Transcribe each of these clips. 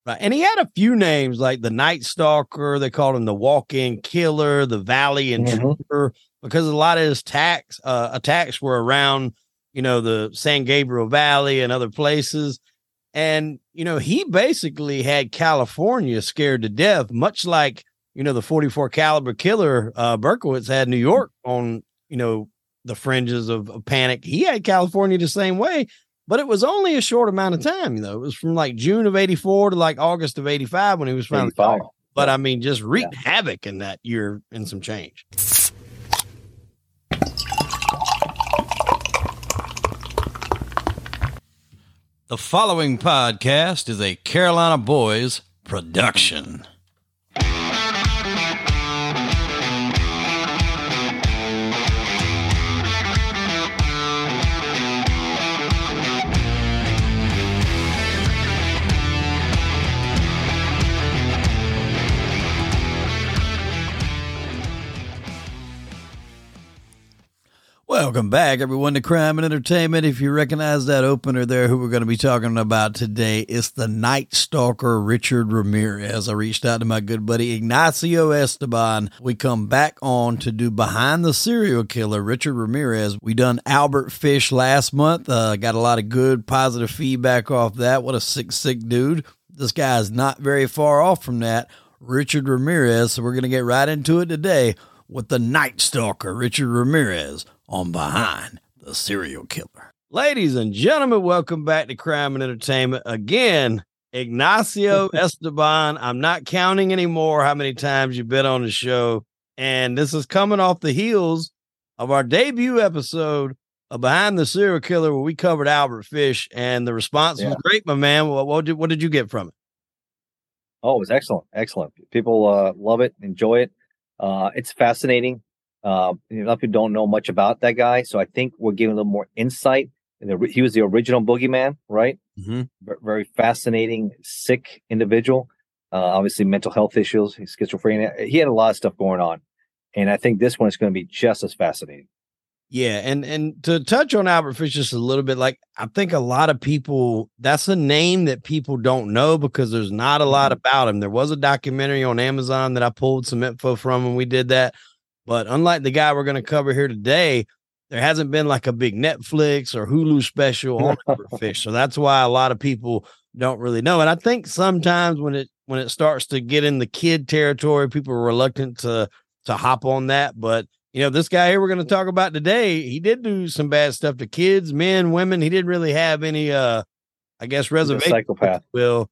Right. And he had a few names like the Night Stalker. They called him the Walk-In Killer, the Valley Intruder, because a lot of his attacks were around, the San Gabriel Valley and other places. And, he basically had California scared to death, much like, the 44 caliber killer Berkowitz had New York on, the fringes of panic. He had California the same way. But it was only a short amount of time, It was from like June of 84 to like August of 85 when he was finally caught. But I mean, just wreaked havoc in that year and some change. The following podcast is a Carolina Boys production. Welcome back, everyone, to Crime and Entertainment. If you recognize that opener there, who we're going to be talking about today, it's the Night Stalker, Richard Ramirez. I reached out to my good buddy, Ignacio Esteban. We come back on to do Behind the Serial Killer, Richard Ramirez. We done Albert Fish last month. Got a lot of good, positive feedback off that. What a sick dude. This guy is not very far off from that, Richard Ramirez. So we're going to get right into it today with the Night Stalker, Richard Ramirez, on Behind the Serial Killer. Ladies and gentlemen, welcome back to Crime and Entertainment. Again, Ignacio Esteban. I'm not counting anymore how many times you've been on the show. And this is coming off the heels of our debut episode of Behind the Serial Killer, where we covered Albert Fish, and the response was great, my man. What did you get from it? Oh, it was excellent. Excellent. People love it, enjoy it. It's fascinating. A lot of people don't know much about that guy, so I think we're giving a little more insight. He was the original boogeyman, right? Mm-hmm. Very fascinating, sick individual. Obviously, mental health issues, schizophrenia. He had a lot of stuff going on, and I think this one is going to be just as fascinating. Yeah, and to touch on Albert Fish just a little bit, like I think a lot of people, that's a name that people don't know because there's not a lot about him. There was a documentary on Amazon that I pulled some info from when we did that. But unlike the guy we're going to cover here today, there hasn't been like a big Netflix or Hulu special on Albert Fish. So that's why a lot of people don't really know. And I think sometimes when it starts to get in the kid territory, people are reluctant to hop on that. But, this guy here we're going to talk about today, he did do some bad stuff to kids, men, women. He didn't really have any, reservation. Psychopath.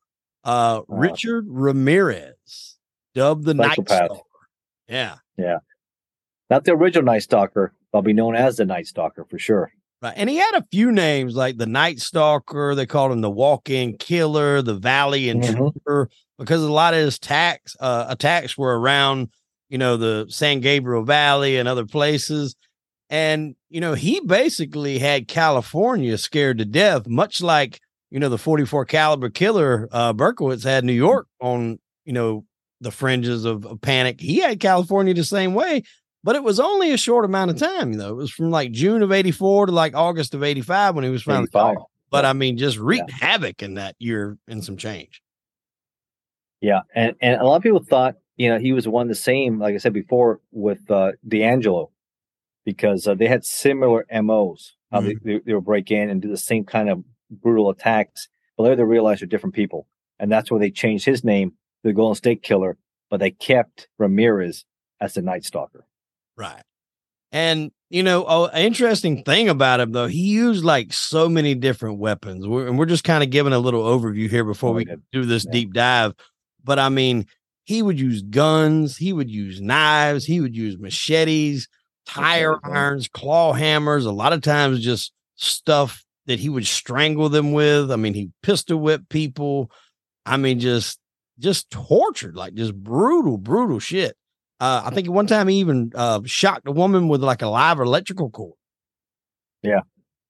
Richard Ramirez, dubbed the Night Stalker. Yeah. Yeah. Not the original Night Stalker, but be known as the Night Stalker for sure. Right. And he had a few names like the Night Stalker. They called him the Walk-In Killer, the Valley Intruder, because a lot of his attacks were around, the San Gabriel Valley and other places. And, he basically had California scared to death, much like, the 44 caliber killer Berkowitz had New York on, the fringes of panic. He had California the same way. But it was only a short amount of time, It was from like June of 84 to like August of 85 when he was finally caught. But I mean, just wreaked havoc in that year and some change. Yeah. And a lot of people thought, he was one the same, like I said before, with D'Angelo, because they had similar MOs. They would break in and do the same kind of brutal attacks. But later they realized they're different people. And that's why they changed his name to the Golden State Killer, but they kept Ramirez as the Night Stalker. Right. And, an interesting thing about him, though, he used like so many different weapons. We're just kind of giving a little overview here before we do this deep dive. But I mean, he would use guns, he would use knives, he would use machetes, tire irons, claw hammers, a lot of times just stuff that he would strangle them with. I mean, he pistol whipped people. I mean, just tortured, like just brutal shit. I think one time he even shocked a woman with like a live electrical cord. Yeah.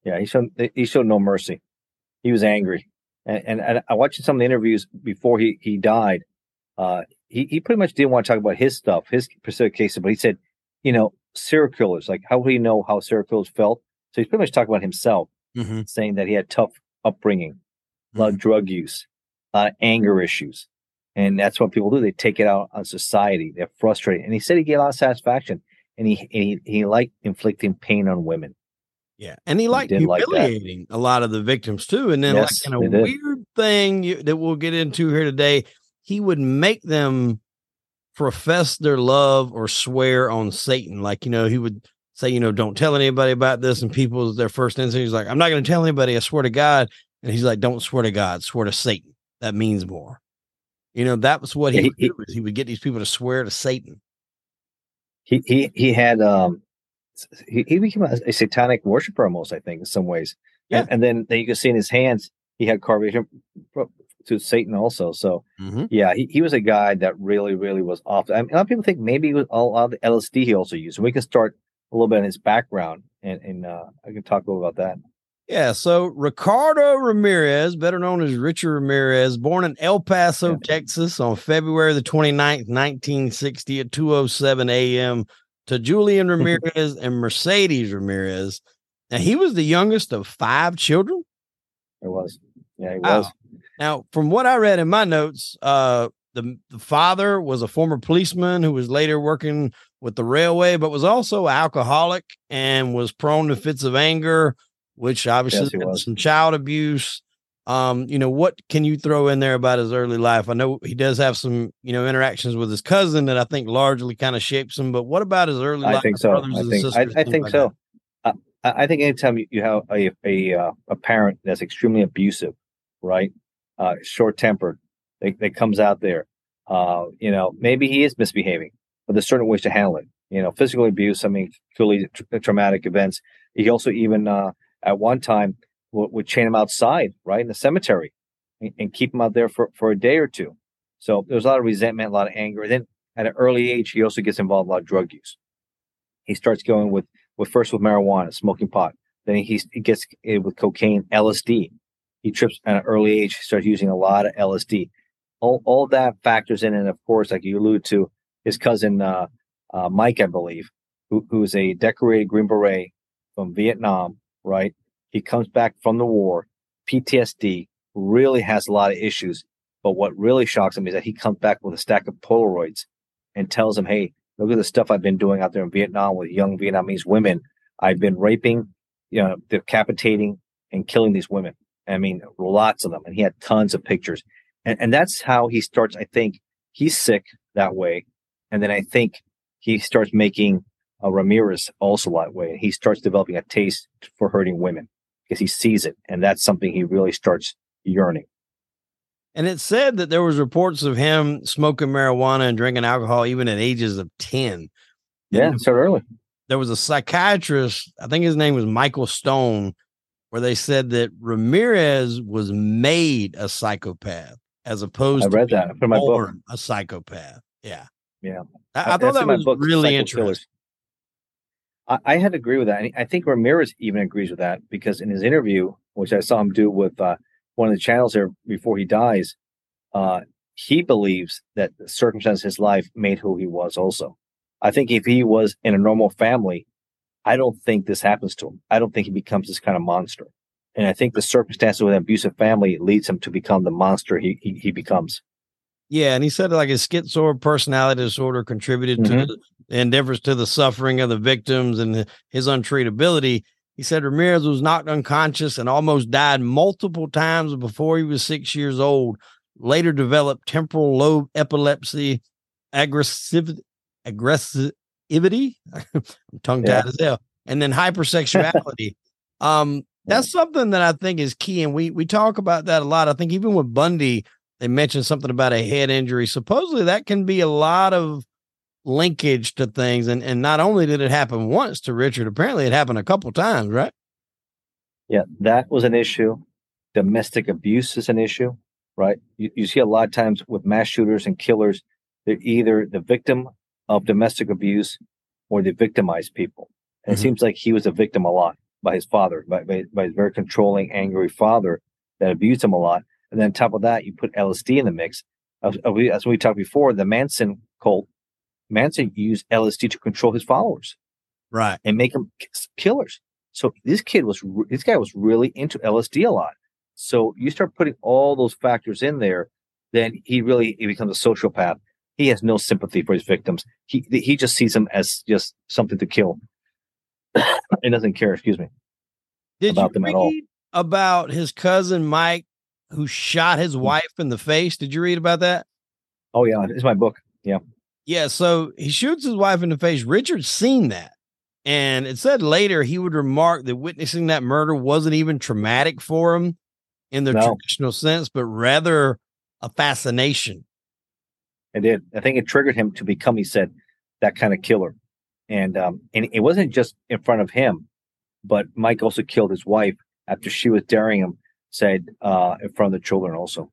He showed no mercy. He was angry, and I watched some of the interviews before he died. He pretty much didn't want to talk about his stuff, his specific cases, but he said, serial killers, like how would he know how serial killers felt? So he's pretty much talking about himself, saying that he had tough upbringing, a lot of drug use, anger issues. And that's what people do. They take it out on society. They're frustrated. And he said he get a lot of satisfaction. And he liked inflicting pain on women. Yeah. And he liked did like that. humiliating a lot of the victims too. And then Yes, like in a they did. weird thing that we'll get into here today, he would make them profess their love or swear on Satan. Like, he would say, don't tell anybody about this. And people's their first instinct is like, I'm not going to tell anybody. I swear to God. And he's like, don't swear to God, swear to Satan. That means more. That was what he would do. He would get these people to swear to Satan. He had he became a satanic worshiper almost, I think, in some ways. Yeah. And then you can see in his hands he had carving to Satan also. So yeah, he was a guy that really, really was off. I mean, a lot of people think maybe it was all of the LSD he also used. And we can start a little bit in his background, and I can talk a little about that. Yeah, so Ricardo Ramirez, better known as Richard Ramirez, born in El Paso, Texas on February the 29th, 1960 at 2:07 a.m. to Julian Ramirez and Mercedes Ramirez. Now, he was the youngest of 5 children. It was. Yeah, he was. Now, from what I read in my notes, the father was a former policeman who was later working with the railway, but was also alcoholic and was prone to fits of anger, which obviously was some child abuse. What can you throw in there about his early life? I know he does have some, interactions with his cousin that I think largely kind of shapes him, but what about his early life? I think so. I think so. I think anytime you have a parent that's extremely abusive, right? Short-tempered, that comes out there, maybe he is misbehaving, but there's certain ways to handle it. Physical abuse, I mean, clearly traumatic events. He also even, at one time would chain him outside, right, in the cemetery and keep him out there for a day or two. So there's a lot of resentment, a lot of anger. And then at an early age, he also gets involved in a lot of drug use. He starts going with first with marijuana, smoking pot. Then he gets with cocaine, LSD. He trips at an early age. He starts using a lot of LSD. All that factors in. And of course, like you allude to, his cousin, Mike, I believe, who's a decorated Green Beret from Vietnam, right? He comes back from the war, PTSD, really has a lot of issues. But what really shocks him is that he comes back with a stack of Polaroids and tells him, hey, look at the stuff I've been doing out there in Vietnam with young Vietnamese women. I've been raping, decapitating and killing these women. I mean, lots of them. And he had tons of pictures. And that's how he starts. I think he's sick that way. And then I think he starts making Ramirez also that way. He starts developing a taste for hurting women because he sees it. And that's something he really starts yearning. And it said that there was reports of him smoking marijuana and drinking alcohol even at ages of 10. Yeah, so early. There was a psychiatrist, I think his name was Michael Stone, where they said that Ramirez was made a psychopath as opposed I read that from my book. A psychopath. Yeah. Yeah. I thought that was really interesting. I had to agree with that. And I think Ramirez even agrees with that because in his interview, which I saw him do with one of the channels there before he dies, he believes that the circumstances of his life made who he was also. I think if he was in a normal family, I don't think this happens to him. I don't think he becomes this kind of monster. And I think the circumstances with an abusive family leads him to become the monster he becomes. Yeah, and he said like his schizoid personality disorder contributed to the indifference to the suffering of the victims and his untreatability. He said Ramirez was knocked unconscious and almost died multiple times before he was 6 years old. Later developed temporal lobe epilepsy, aggressivity. I'm tongue-tied as hell. And then hypersexuality. That's something that I think is key. And we talk about that a lot. I think even with Bundy, they mentioned something about a head injury. Supposedly that can be a lot of linkage to things. And not only did it happen once to Richard, apparently it happened a couple times, right? Yeah, that was an issue. Domestic abuse is an issue, right? You see a lot of times with mass shooters and killers, they're either the victim of domestic abuse or they victimize people. And it seems like he was a victim a lot by his father, by his very controlling, angry father that abused him a lot. And then on top of that, you put LSD in the mix. As we talked before, the Manson cult, Manson used LSD to control his followers, right, and make them killers. So this guy was really into LSD a lot. So you start putting all those factors in there, then he becomes a sociopath. He has no sympathy for his victims. He just sees them as just something to kill. He doesn't care, excuse me, about them at all. About his cousin Mike, who shot his wife in the face? Did you read about that? Oh yeah, it's my book. Yeah. Yeah, so he shoots his wife in the face. Richard's seen that. And it said later he would remark that witnessing that murder wasn't even traumatic for him in the traditional sense, but rather a fascination. It did. I think it triggered him to become, he said, that kind of killer. And it wasn't just in front of him, but Mike also killed his wife after she was daring him, said in front of the children also.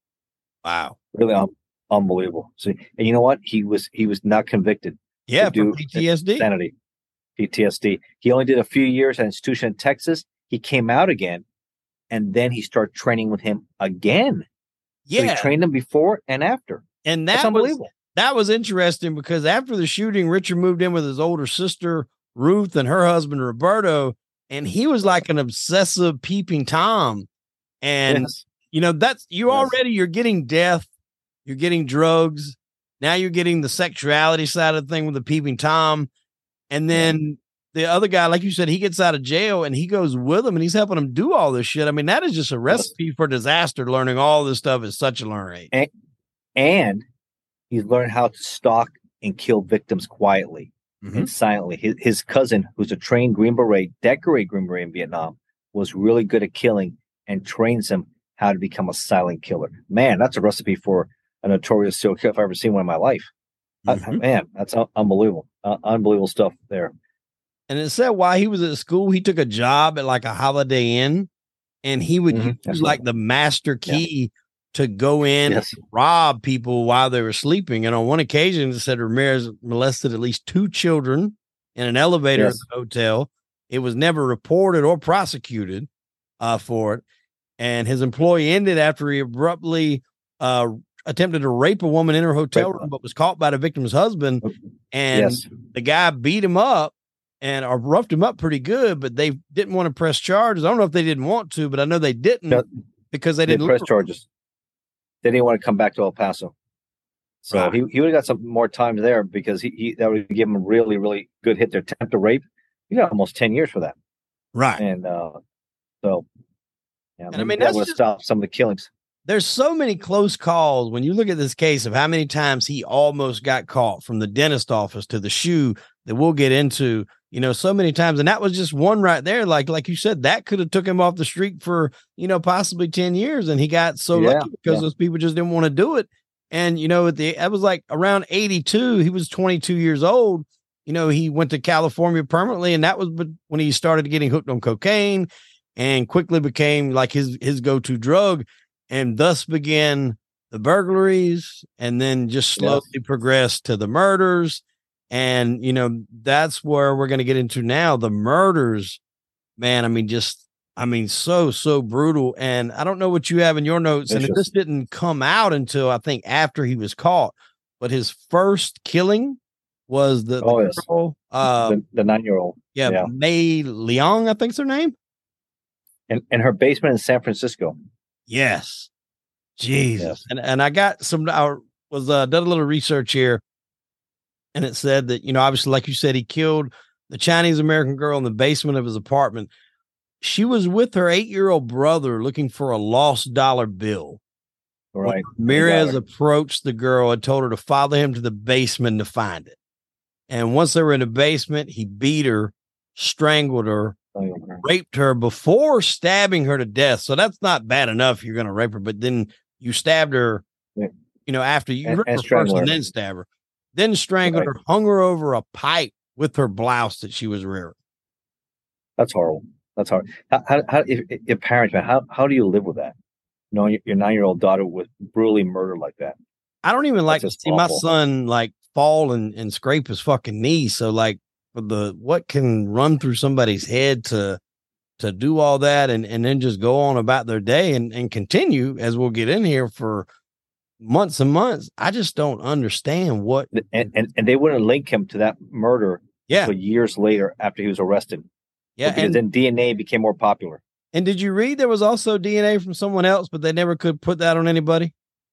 Wow. Really unbelievable. So, and you know what? He was not convicted. Yeah, for PTSD. Insanity. PTSD. He only did a few years at an institution in Texas. He came out again, and then he started training with him again. Yeah. So he trained him before and after. And that's unbelievable. That was interesting because after the shooting, Richard moved in with his older sister, Ruth, and her husband, Roberto, and he was like an obsessive peeping Tom. And, you know, that's you're getting death, you're getting drugs. Now you're getting the sexuality side of the thing with the peeping Tom. And then the other guy, like you said, he gets out of jail and he goes with him and he's helping him do all this shit. I mean, that is just a recipe for disaster, learning all this stuff at such a young age. And he's learned how to stalk and kill victims quietly and silently. His cousin, who's a trained Green Beret, decorated Green Beret in Vietnam, was really good at killing and trains him how to become a silent killer. Man, that's a recipe for a notorious serial killer if I've ever seen one in my life. Man, that's unbelievable. Unbelievable stuff there. And it said while he was at school, he took a job at like a Holiday Inn, and he would use like the master key to go in and rob people while they were sleeping. And on one occasion, it said Ramirez molested at least 2 children in an elevator at the hotel. It was never reported or prosecuted for it. And his employee ended after he abruptly attempted to rape a woman in her hotel room, but was caught by the victim's husband. And the guy beat him up or roughed him up pretty good, but they didn't want to press charges. I don't know if they didn't want to, but I know they didn't because they didn't press charges. They didn't want to come back to El Paso. So he would have got some more time there because that would give him a really, really good hit. Their attempt to rape. He got almost 10 years for that. Right. And so, yeah, and I mean, that would have stopped some of the killings. There's so many close calls when you look at this case of how many times he almost got caught, from the dentist office to the shoe that we'll get into, you know, so many times. And that was just one right there. Like you said, that could have took him off the street for, you know, possibly 10 years. And he got so lucky because those people just didn't want to do it. And, you know, that was like around 82, he was 22 years old. You know, he went to California permanently. And that was when he started getting hooked on cocaine and quickly became like his go-to drug. And thus began the burglaries, and then just slowly progressed to the murders. And, you know, that's where we're going to get into now. The murders, man, I mean, so brutal. And I don't know what you have in your notes. And this didn't come out until I think after he was caught, but his first killing was the girl, the 9-year-old. Yeah. May Leong, I think's her name. In her basement in San Francisco. Yes. Jesus. Yes. And I got I done a little research here, and it said that, you know, obviously, like you said, he killed the Chinese American girl in the basement of his apartment. She was with her 8-year-old brother looking for a lost dollar bill. Right. Ramirez approached the girl and told her to follow him to the basement to find it. And once they were in the basement, he beat her, strangled her, raped her before stabbing her to death. So that's not bad enough. You're going to rape her, but then you stabbed her, you know, after you ripped her first and then stab her, then strangled her, hung her over a pipe with her blouse that she was wearing. That's horrible. That's hard. How if parents, man, how do you live with that? You know, your 9-year-old daughter was brutally murdered like that. I don't even like to see my son like fall and scrape his fucking knee. So like, what can run through somebody's head to do all that and then just go on about their day and continue, as we'll get in here, for months and months. I just don't understand what. And they wouldn't link him to that murder for years later after he was arrested. Yeah. Because then DNA became more popular. And did you read there was also DNA from someone else, but they never could put that on anybody?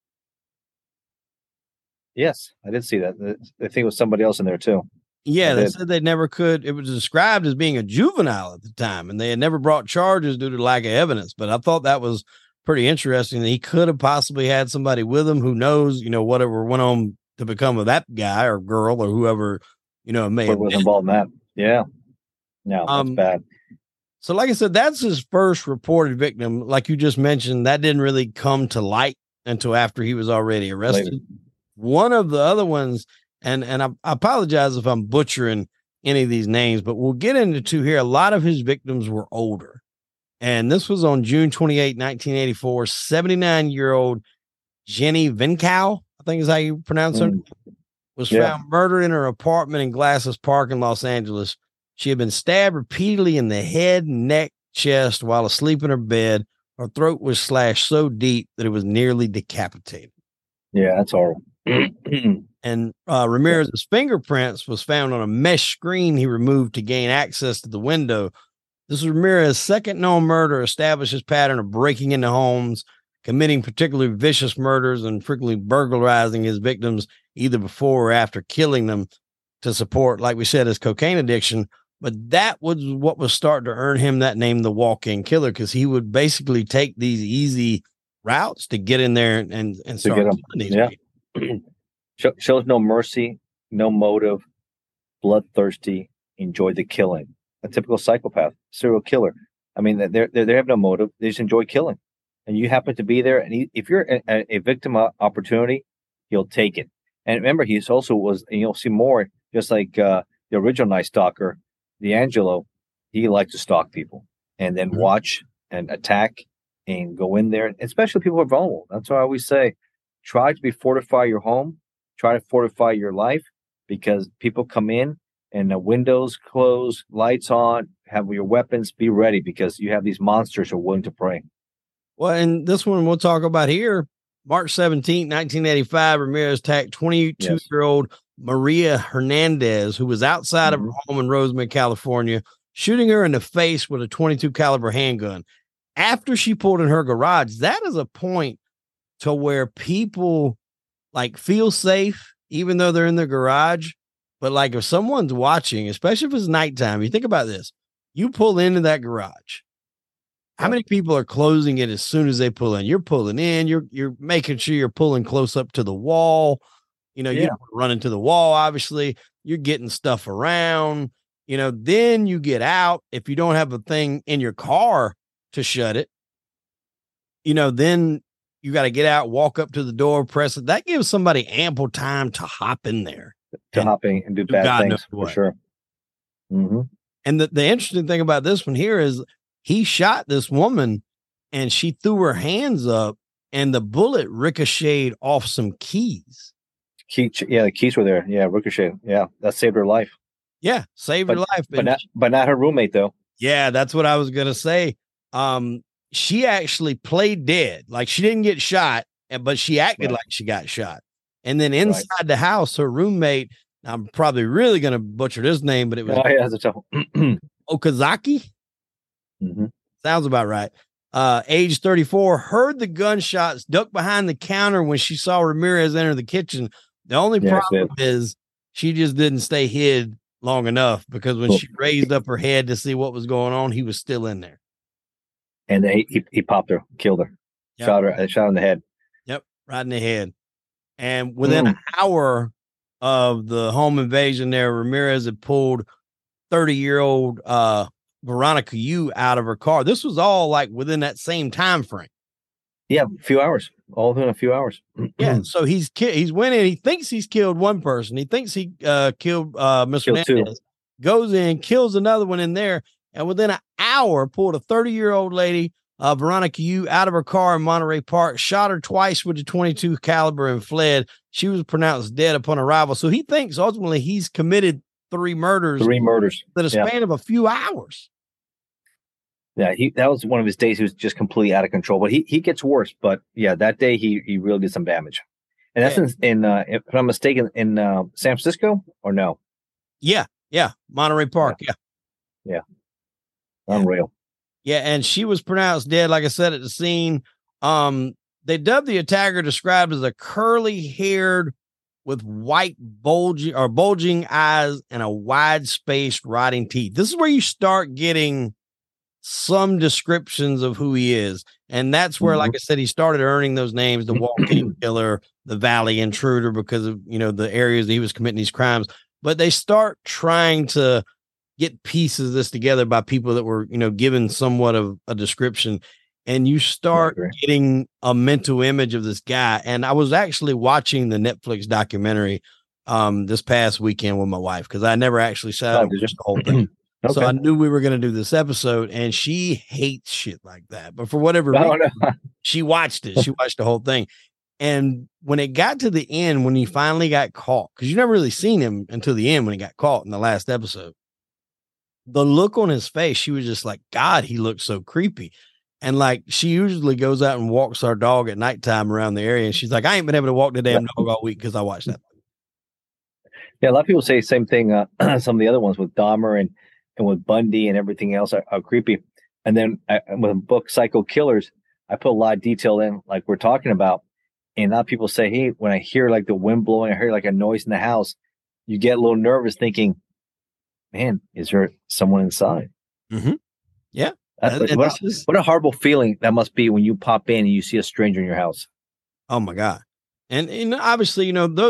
Yes, I did see that. I think it was somebody else in there too. Yeah, they said they never could. It was described as being a juvenile at the time, and they had never brought charges due to lack of evidence. But I thought that was pretty interesting that he could have possibly had somebody with him who knows, whatever went on to become of that guy or girl or whoever, may have was involved in that. Yeah. No, that's bad. So like I said, that's his first reported victim. Like you just mentioned, that didn't really come to light until after he was already arrested. Later. One of the other ones, and I apologize if I'm butchering any of these names, but we'll get into two here. A lot of his victims were older. And this was on June 28, 1984, 79-year-old Jenny Vincow, I think is how you pronounce her, was found murdered in her apartment in Glasses Park in Los Angeles. She had been stabbed repeatedly in the head, neck, chest while asleep in her bed. Her throat was slashed so deep that it was nearly decapitated. Yeah, that's horrible. And Ramirez's fingerprints was found on a mesh screen he removed to gain access to the window. This was Ramirez's second known murder, established his pattern of breaking into homes, committing particularly vicious murders, and frequently burglarizing his victims either before or after killing them to support, like we said, his cocaine addiction. But that was what was starting to earn him that name, the walk-in killer, because he would basically take these easy routes to get in there and start killing these people. Shows no mercy, no motive, bloodthirsty, enjoy the killing. A typical psychopath, serial killer. I mean, they have no motive. They just enjoy killing. And you happen to be there, and if you're a victim opportunity, he'll take it. And remember, he's also was, and you'll see more, just like the original Night Stalker, D'Angelo, he liked to stalk people and then watch and attack and go in there, especially people who are vulnerable. That's why I always say, try to fortify your home, try to fortify your life, because people come in and the windows closed, lights on, have your weapons, be ready, because you have these monsters who are willing to prey. Well, and this one we'll talk about here, March 17, 1985, Ramirez attacked 22-year-old Maria Hernandez, who was outside of her home in Rosemead, California, shooting her in the face with a .22 caliber handgun. After she pulled in her garage, that is a point to where people like feel safe, even though they're in their garage. But like if someone's watching, especially if it's nighttime, you think about this, you pull into that garage. How many people are closing it as soon as they pull in? You're pulling in, you're making sure you're pulling close up to the wall. You don't run into the wall, obviously. You're getting stuff around, then you get out. If you don't have a thing in your car to shut it, then you got to get out, walk up to the door, press it. That gives somebody ample time to hop in there. Hop in and do bad things, for sure. Mm-hmm. And the interesting thing about this one here is he shot this woman and she threw her hands up and the bullet ricocheted off some keys. The keys were there. Yeah, ricocheted. Yeah, that saved her life. Yeah, saved her life. But not her roommate, though. Yeah, that's what I was going to say. She actually played dead. Like she didn't get shot, but she acted like she got shot. And then inside the house, her roommate, I'm probably really going to butcher this name, but it was that's a tough one. Okazaki. Mm-hmm. Sounds about right. Age 34, heard the gunshots, ducked behind the counter when she saw Ramirez enter the kitchen. The only problem is she just didn't stay hid long enough, because when she raised up her head to see what was going on, he was still in there. And he popped her, killed her, shot her in the head. Yep, right in the head. And within an hour of the home invasion there, Ramirez had pulled 30-year-old Veronica Yu out of her car. This was all like within that same time frame. Yeah, a few hours. All within a few hours. Yeah, so he's went in. He thinks he's killed one person. He thinks he killed Mr. Hernandez. Goes in, kills another one in there, and within an hour pulled a 30-year-old lady, Veronica Yu, out of her car in Monterey Park, shot her twice with the .22 caliber and fled. She was pronounced dead upon arrival. So he thinks ultimately he's committed three murders. In a span of a few hours. Yeah, that was one of his days. He was just completely out of control. But he gets worse. But yeah, that day he really did some damage. And that's in if I'm mistaken, in San Francisco or no? Yeah, Monterey Park. Yeah. Unreal. Yeah, and she was pronounced dead, like I said, at the scene. They dubbed the attacker, described as a curly-haired with white bulging eyes and a wide-spaced rotting teeth. This is where you start getting some descriptions of who he is. And that's where, like I said, he started earning those names, the walk-in killer, the valley intruder, because of, the areas that he was committing these crimes. But they start trying to get pieces of this together by people that were, given somewhat of a description. And you start getting a mental image of this guy. And I was actually watching the Netflix documentary this past weekend with my wife, because I never actually sat and watched the whole thing. Okay. So I knew we were going to do this episode, and she hates shit like that. But for whatever reason, she watched it. She watched the whole thing. And when it got to the end, when he finally got caught, because you never really seen him until the end when he got caught in the last episode, the look on his face, she was just like, God, he looks so creepy. And like, she usually goes out and walks our dog at nighttime around the area. And she's like, I ain't been able to walk the damn dog all week because I watched that. Yeah, a lot of people say the same thing. Some of the other ones with Dahmer and with Bundy and everything else are creepy. And then with the book Psycho Killers, I put a lot of detail in, like we're talking about. And a lot of people say, hey, when I hear like the wind blowing, I hear like a noise in the house, you get a little nervous thinking, man, is there someone inside? Mm-hmm. Yeah. What a horrible feeling that must be when you pop in and you see a stranger in your house. Oh my God. And obviously,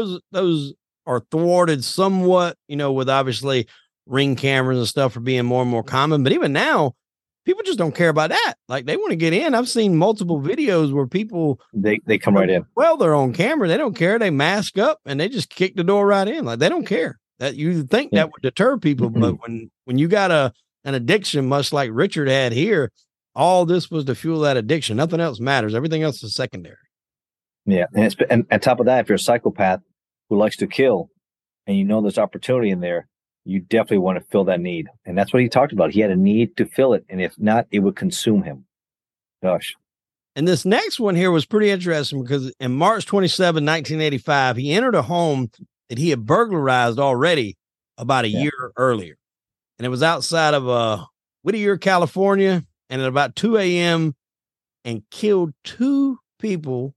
those are thwarted somewhat, with obviously Ring cameras and stuff are being more and more common. But even now, people just don't care about that. Like, they want to get in. I've seen multiple videos where people they come right in. Well, they're on camera. They don't care. They mask up and they just kick the door right in. Like, they don't care. That you think that would deter people, but when you got an addiction, much like Richard had here, all this was to fuel that addiction. Nothing else matters. Everything else is secondary. Yeah, and on top of that, if you're a psychopath who likes to kill, and there's opportunity in there, you definitely want to fill that need. And that's what he talked about. He had a need to fill it, and if not, it would consume him. Gosh. And this next one here was pretty interesting because in March 27, 1985, he entered a home that he had burglarized already about a year earlier. And it was outside of Whittier, California, and at about 2 a.m. and killed two people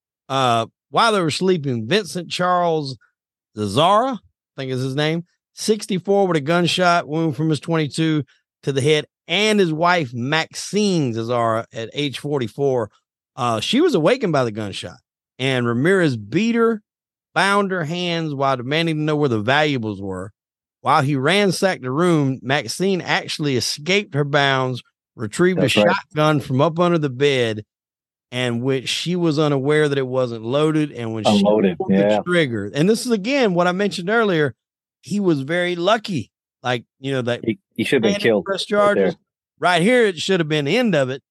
while they were sleeping. Vincent Charles Zazzara, I think is his name, 64, with a gunshot wound from his 22 to the head, and his wife, Maxine Zazzara, at age 44. She was awakened by the gunshot, and Ramirez beat her, bound her hands while demanding to know where the valuables were. While he ransacked the room, Maxine actually escaped her bounds, retrieved a shotgun from up under the bed, and which she was unaware that it wasn't loaded. And when she pulled the trigger, and this is again what I mentioned earlier, he was very lucky. Like, that he should have been killed. Press charges right here. It should have been the end of it.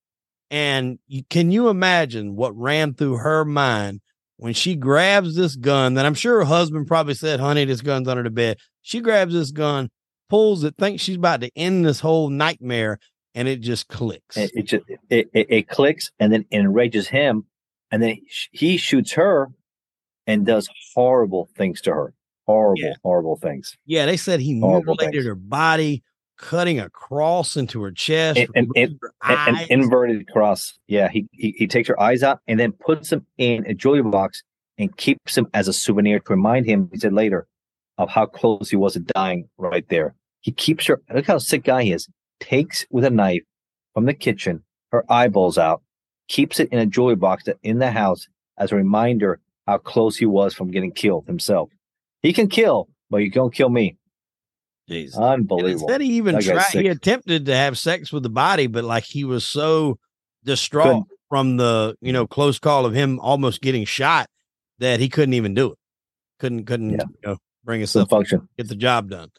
And can you imagine what ran through her mind when she grabs this gun that I'm sure her husband probably said, honey, this gun's under the bed. She grabs this gun, pulls it, thinks she's about to end this whole nightmare, and it just clicks. It clicks, and then it enrages him, and then he shoots her and does horrible things to her. Horrible things. Yeah, they said he mutilated her body, cutting a cross into her chest, and an inverted cross. Yeah, he takes her eyes out and then puts them in a jewelry box and keeps them as a souvenir to remind him, he said later, of how close he was to dying right there. He keeps her, look how sick guy he is, takes with a knife from the kitchen her eyeballs out, keeps it in a jewelry box in the house as a reminder how close he was from getting killed himself. He can kill, but you don't kill me. Jeez. Unbelievable. Instead, he even he attempted to have sex with the body, but like he was so distraught from the, close call of him almost getting shot that he couldn't even do it. Couldn't bring himself function, get the job done.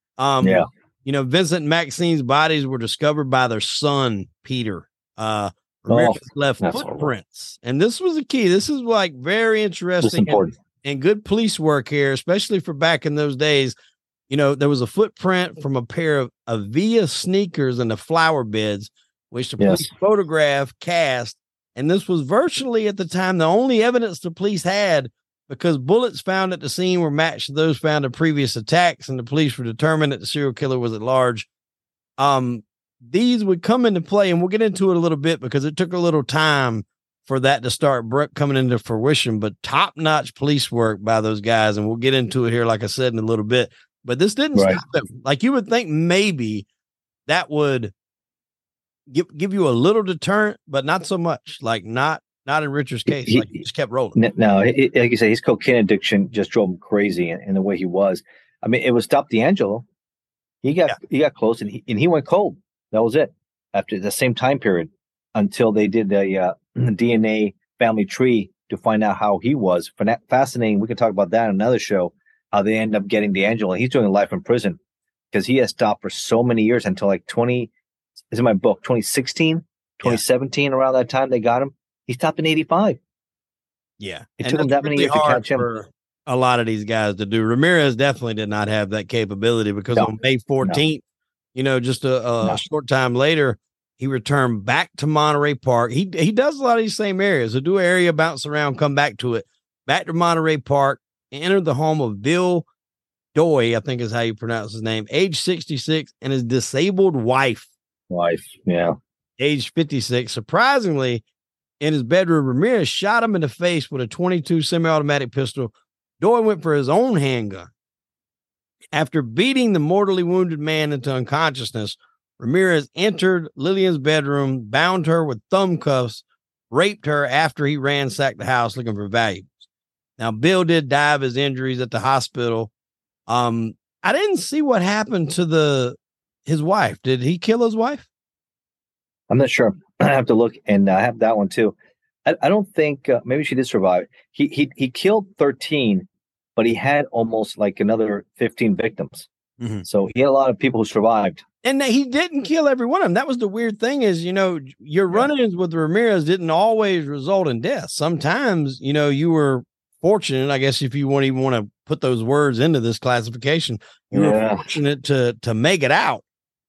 Vincent and Maxine's bodies were discovered by their son, Peter. Ramirez left footprints. And this was the key. This is like very interesting and good police work here, especially for back in those days. There was a footprint from a pair of Avia sneakers in the flower beds, which the police photograph cast. And this was virtually at the time the only evidence the police had, because bullets found at the scene were matched to those found in previous attacks, and the police were determined that the serial killer was at large. these would come into play, and we'll get into it a little bit because it took a little time for that to start coming into fruition, but top-notch police work by those guys, and we'll get into it here, like I said, in a little bit. But this didn't stop them. Like, you would think maybe that would give you a little deterrent, but not so much. Like, not in Richard's case. He just kept rolling. No, like you said, his cocaine addiction just drove him crazy in the way he was. I mean, it was Stop D'Angelo. He got close, and he went cold. That was it. After the same time period, until they did the DNA family tree to find out how he was. Fascinating. We can talk about that in another show. How they end up getting D'Angelo. He's doing life in prison because he has stopped for so many years until like 2016, 2017, around that time they got him. He stopped in 85. Yeah. It took him that many years to catch him. For a lot of these guys to do. Ramirez definitely did not have that capability because on May 14th, just a short time later, he returned back to Monterey Park. He does a lot of these same areas. He'll do an area, bounce around, come back to it. Back to Monterey Park, entered the home of Bill Doy, I think is how you pronounce his name, age 66, and his disabled wife. Age 56. Surprisingly, in his bedroom, Ramirez shot him in the face with a .22 semi-automatic pistol. Doy went for his own handgun. After beating the mortally wounded man into unconsciousness, Ramirez entered Lillian's bedroom, bound her with thumb cuffs, raped her after he ransacked the house looking for valuables. Now, Bill did die of his injuries at the hospital. I didn't see what happened to his wife. Did he kill his wife? I'm not sure. I have to look, and I have that one too. I don't think maybe she did survive. He killed 13, but he had almost like another 15 victims. Mm-hmm. So he had a lot of people who survived. And he didn't kill every one of them. That was the weird thing is, your run-ins with Ramirez didn't always result in death. Sometimes, you were fortunate, I guess, if you want to put those words into this classification, you were fortunate to make it out.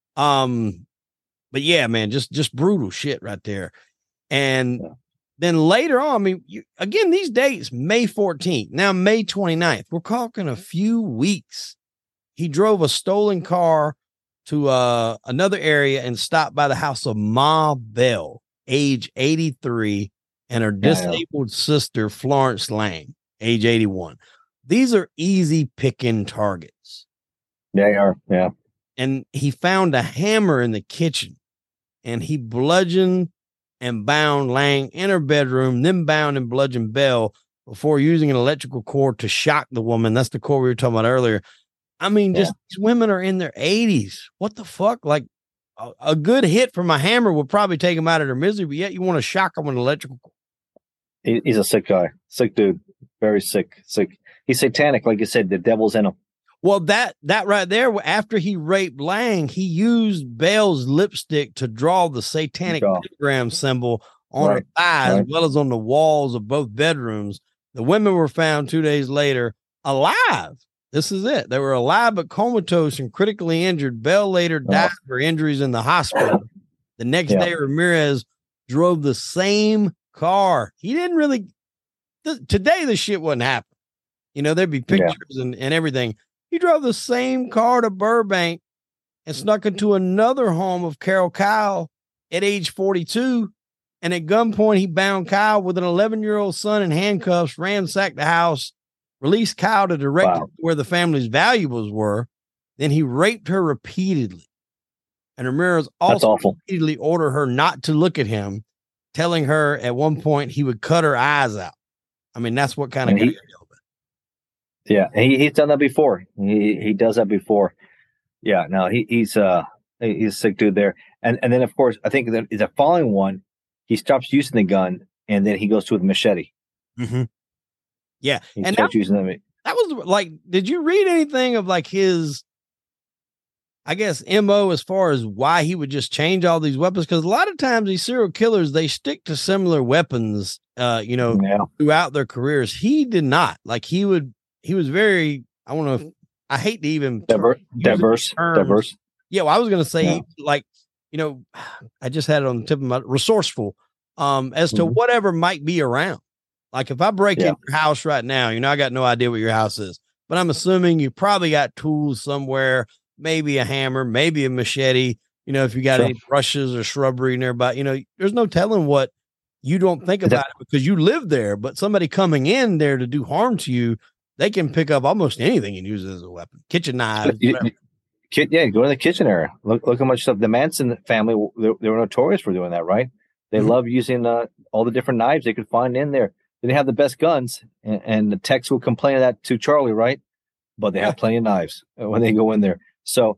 But yeah, man, just brutal shit right there. And then later on, I mean, again, these dates, May 14th, now May 29th, we're talking a few weeks. He drove a stolen car to another area and stopped by the house of Ma Bell, age 83, and her disabled sister, Florence Lang, age 81. These are easy picking targets. They are, yeah. And he found a hammer in the kitchen, and he bludgeoned and bound Lang in her bedroom, then bound and bludgeoned Bell before using an electrical cord to shock the woman. That's the cord we were talking about earlier. I mean, these women are in their 80s. What the fuck? Like a good hit from a hammer would probably take them out of their misery, but yet you want to shock them with an electrical cord. He's a sick guy. Sick dude. Very sick. He's satanic. Like you said, the devil's in him. Well, that right there, after he raped Lang, he used Bell's lipstick to draw the satanic pentagram symbol on her thighs, as well as on the walls of both bedrooms. The women were found 2 days later alive. This is it. They were alive but comatose and critically injured. Bell later died of her injuries in the hospital. The next day, Ramirez drove the same car. He didn't really... Today, this shit wouldn't happen. There'd be pictures and everything. He drove the same car to Burbank and snuck into another home of Carol Kyle at age 42. And at gunpoint, he bound Kyle with an 11-year-old son in handcuffs, ransacked the house, released Kyle to direct where the family's valuables were. Then he raped her repeatedly. And Ramirez also repeatedly ordered her not to look at him, telling her at one point he would cut her eyes out. I mean, that's what kind of guy. Yeah, he's done that before. He does that before. Yeah, no, he's a sick dude there. And then of course, I think that is a following one. He stops using the gun and then he goes to the machete. Mm-hmm. Yeah, he starts using them. That was like, did you read anything of like his, I guess, MO as far as why he would just change all these weapons? Because a lot of times these serial killers, they stick to similar weapons, throughout their careers. He did not. Like he was very, I hate to even diverse. Yeah. Well, I was going to say I just had it on the tip of my resourceful, as to whatever might be around. Like if I break in your house right now, I got no idea what your house is, but I'm assuming you probably got tools somewhere, maybe a hammer, maybe a machete, if you got Sure. any brushes or shrubbery nearby, there's no telling what you don't think about it because you live there, but somebody coming in there to do harm to you, they can pick up almost anything and use it as a weapon. Kitchen knives. Go to the kitchen area. Look how much stuff. The Manson family, they were notorious for doing that, right? They love using all the different knives they could find in there. They didn't have the best guns, and the techs will complain of that to Charlie, right? But they have plenty of knives when they go in there. So,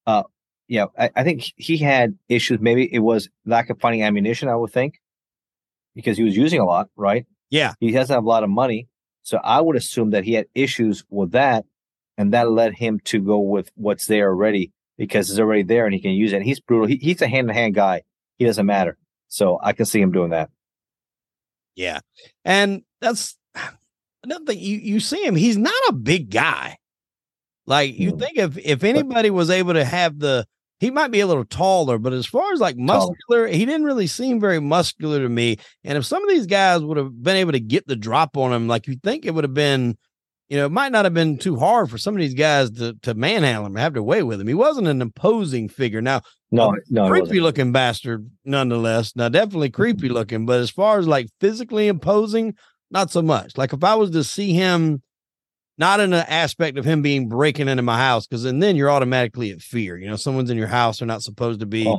I think he had issues. Maybe it was lack of finding ammunition, I would think, because he was using a lot, right? Yeah. He doesn't have a lot of money. So I would assume that he had issues with that, and that led him to go with what's there already because it's already there and he can use it. And he's brutal. He's a hand-to-hand guy. He doesn't matter. So I can see him doing that. Yeah. And that's another thing. You see him, he's not a big guy. Like you think if anybody was able to have he might be a little taller, but as far as like muscular, he didn't really seem very muscular to me. And if some of these guys would have been able to get the drop on him, like you think it would have been, it might not have been too hard for some of these guys to manhandle him, have to weigh with him. He wasn't an imposing figure. Now, no, creepy looking bastard, nonetheless. Now, definitely creepy looking, but as far as like physically imposing, not so much. Like if I was to see him, not in the aspect of him being breaking into my house, because then you're automatically at fear. Someone's in your house, they're not supposed to be. Oh,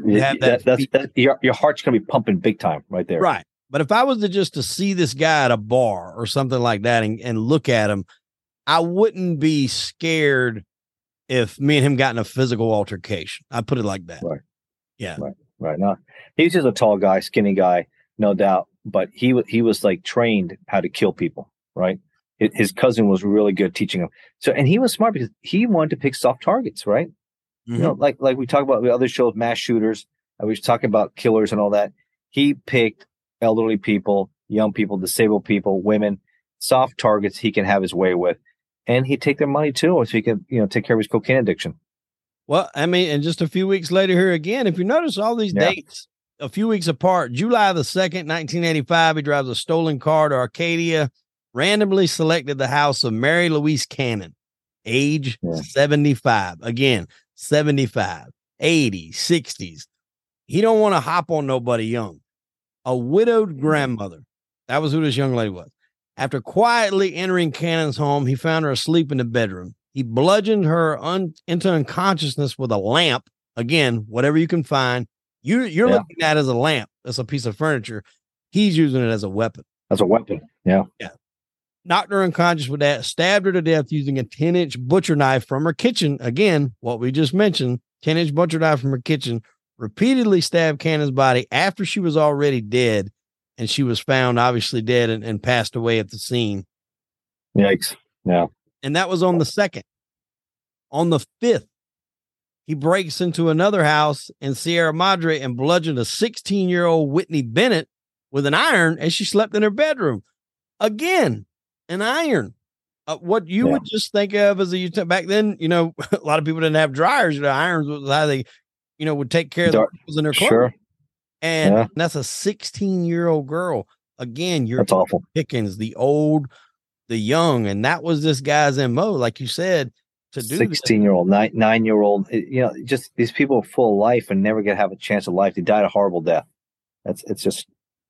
your heart's gonna be pumping big time right there. Right. But if I was to see this guy at a bar or something like that and look at him, I wouldn't be scared if me and him got in a physical altercation. I put it like that. Right. Yeah. Right. No, he's just a tall guy, skinny guy, no doubt. But he was like trained how to kill people. Right. His cousin was really good teaching him. So, and he was smart because he wanted to pick soft targets. Right. Mm-hmm. Like we talk about the other shows, mass shooters. We was talking about killers and all that. He picked elderly people, young people, disabled people, women, soft targets he can have his way with. And he'd take their money too, so he can, take care of his cocaine addiction. Well, I mean, and just a few weeks later here again, if you notice all these dates a few weeks apart, July the 2nd, 1985, he drives a stolen car to Arcadia, randomly selected the house of Mary Louise Cannon, age 75. Again, 75, 80s, 60s. He don't want to hop on nobody young. A widowed grandmother. That was who this young lady was. After quietly entering Cannon's home, he found her asleep in the bedroom. He bludgeoned her into unconsciousness with a lamp. Again, whatever you can find. You're looking at it as a lamp. That's a piece of furniture. He's using it as a weapon. As a weapon. Yeah. Knocked her unconscious with that. Stabbed her to death using a 10-inch butcher knife from her kitchen. Again, what we just mentioned, 10-inch butcher knife from her kitchen. Repeatedly stabbed Cannon's body after she was already dead, and she was found obviously dead and passed away at the scene. Yikes. Yeah. And that was on the 2nd. On the 5th, he breaks into another house in Sierra Madre and bludgeoned a 16-year-old Whitney Bennett with an iron as she slept in her bedroom. Again, an iron. What you would just think of as back then, a lot of people didn't have dryers. Irons was how they would take care of the clothes in their clothes. Sure. And that's a 16-year-old girl. Again, you're that's awful. Pickens, the old, the young, and that was this guy's MO, like you said, to do 16-year-old, 9-year-old. Just these people are full of life and never get to have a chance of life. They died a horrible death. It's just,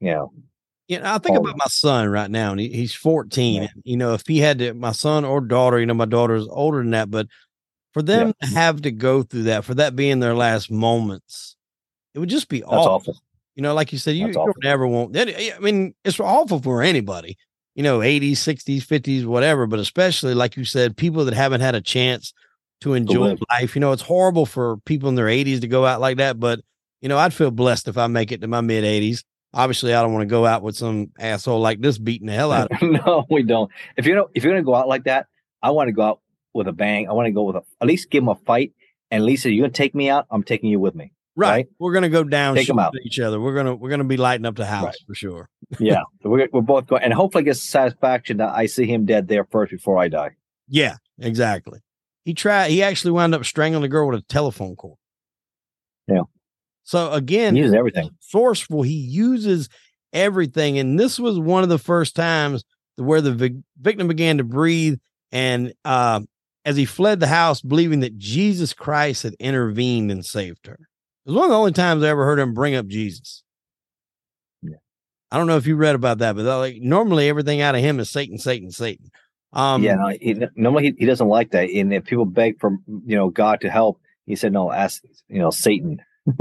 I think about my son right now, and he's 14. And, if he had my son or daughter, my daughter is older than that, but for them to have to go through that, for that being their last moments, it would just be awful. Like you said, you don't ever want that. I mean, it's awful for anybody, 80s, 60s, 50s, whatever, but especially, like you said, people that haven't had a chance to enjoy life. It's horrible for people in their 80s to go out like that, but, I'd feel blessed if I make it to my mid 80s. Obviously, I don't want to go out with some asshole like this beating the hell out of me. No, we don't. If you're going to go out like that, I want to go out with a bang. I want to go with at least give him a fight. And Lisa, you're going to take me out. I'm taking you with me. Right. We're going to go down, take them out, each other. We're going to be lighting up the house for sure. Yeah. We're both going, and hopefully get satisfaction that I see him dead there first before I die. Yeah, exactly. He actually wound up strangling the girl with a telephone cord. Yeah. So again, he uses everything. Forceful. He uses everything. And this was one of the first times where the victim began to breathe. And as he fled the house, believing that Jesus Christ had intervened and saved her. It was one of the only times I ever heard him bring up Jesus. Yeah. I don't know if you read about that, but like normally everything out of him is Satan, Satan, Satan. No, normally he doesn't like that. And if people beg for God to help, he said no, ask Satan.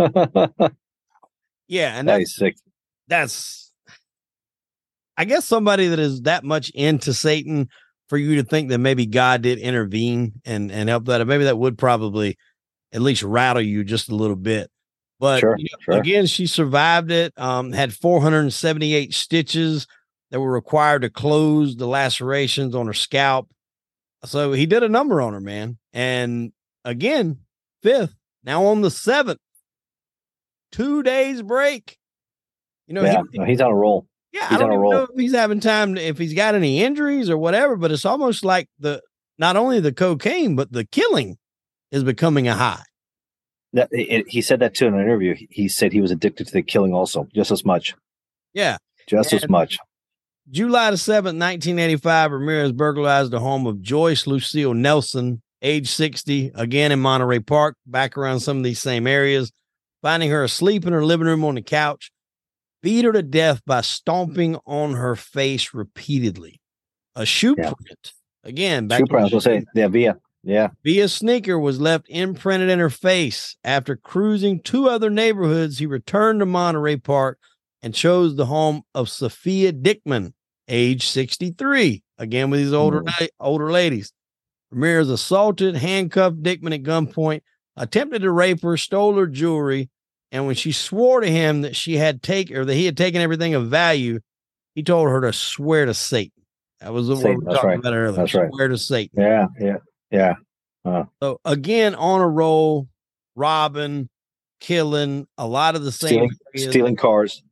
Yeah, and that's sick. That's I guess somebody that is that much into Satan for you to think that maybe God did intervene and help that, maybe that would probably at least rattle you just a little bit. But sure. Again, she survived it, had 478 stitches that were required to close the lacerations on her scalp. So he did a number on her, man. And again, 5th, now on the 7th, 2 days break. He's on a roll. Yeah, I don't even know if he's having time, if he's got any injuries or whatever, but it's almost like not only the cocaine, but the killing is becoming a high. He said that too in an interview. He said he was addicted to the killing also, just as much. Yeah. Just as much. July the 7th, 1985, Ramirez burglarized the home of Joyce Lucille Nelson, age 60, again in Monterey Park, back around some of these same areas, finding her asleep in her living room on the couch, beat her to death by stomping on her face repeatedly. A shoe print. Again, back shoe print, I was going to say, Via's sneaker was left imprinted in her face. After cruising 2 other neighborhoods, he returned to Monterey Park and chose the home of Sophia Dickman, age 63. Again, with these older ladies. Ramirez assaulted, handcuffed Dickman at gunpoint, attempted to rape her, stole her jewelry, and when she swore to him that he had taken everything of value, he told her to swear to Satan. That was what we were talking about earlier. That's right. Swear to Satan. Yeah. So again, on a roll, robbing, killing, a lot of the same. Stealing cars.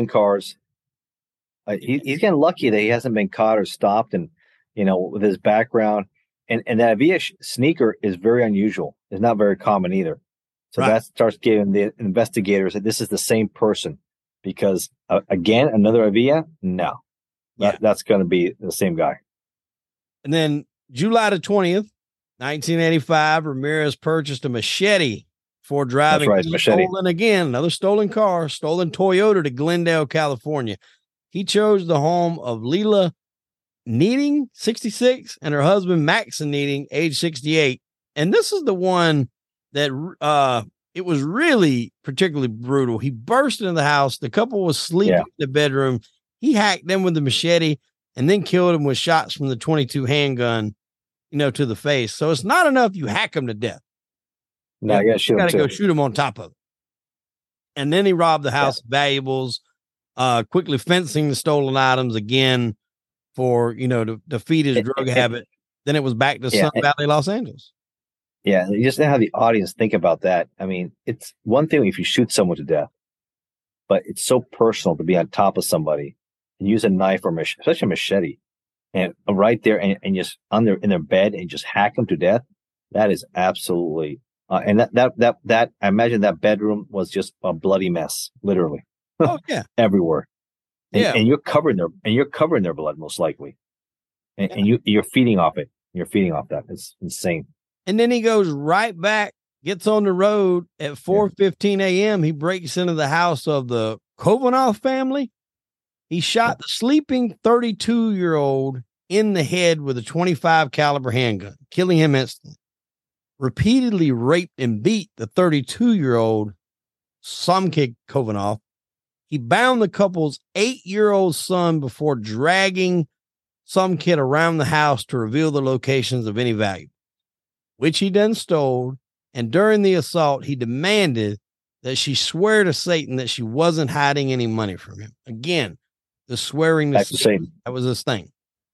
He's getting lucky that he hasn't been caught or stopped, and with his background, and that Via sneaker is very unusual. It's not very common either. So that starts giving the investigators that this is the same person, because again, another Avia, no, that's going to be the same guy. And then July the 20th, 1985, Ramirez purchased a machete for driving another stolen car, stolen Toyota to Glendale, California. He chose the home of Leila Needing, 66, and her husband, Maxon Needing, age 68. And this is the one that it was really particularly brutal. He burst into the house. The couple was sleeping in the bedroom. He hacked them with the machete and then killed them with shots from the .22 handgun, to the face. So it's not enough you hack them to death. No, you got to go shoot them on top of it. And then he robbed the house of valuables, quickly fencing the stolen items again for, to defeat his drug habit. Then it was back to Sun Valley, Los Angeles. Yeah, you just know how the audience think about that. I mean, it's one thing if you shoot someone to death, but it's so personal to be on top of somebody and use a knife or especially a machete, and right there and just in their bed and just hack them to death. That is absolutely and that I imagine that bedroom was just a bloody mess, literally. Oh yeah, everywhere. And you're covering their blood most likely, and you're feeding off it. You're feeding off that. It's insane. And then he goes right back, gets on the road at 4:15 a.m. He breaks into the house of the Kovanoff family. He shot the sleeping 32-year-old in the head with a .25 caliber handgun, killing him instantly. Repeatedly raped and beat the 32-year-old Somkid Kovanoff. He bound the couple's 8-year-old son before dragging Somkid around the house to reveal the locations of any value, which he then stole. And during the assault, he demanded that she swear to Satan that she wasn't hiding any money from him. Again, the swearing to Satan. That was his thing.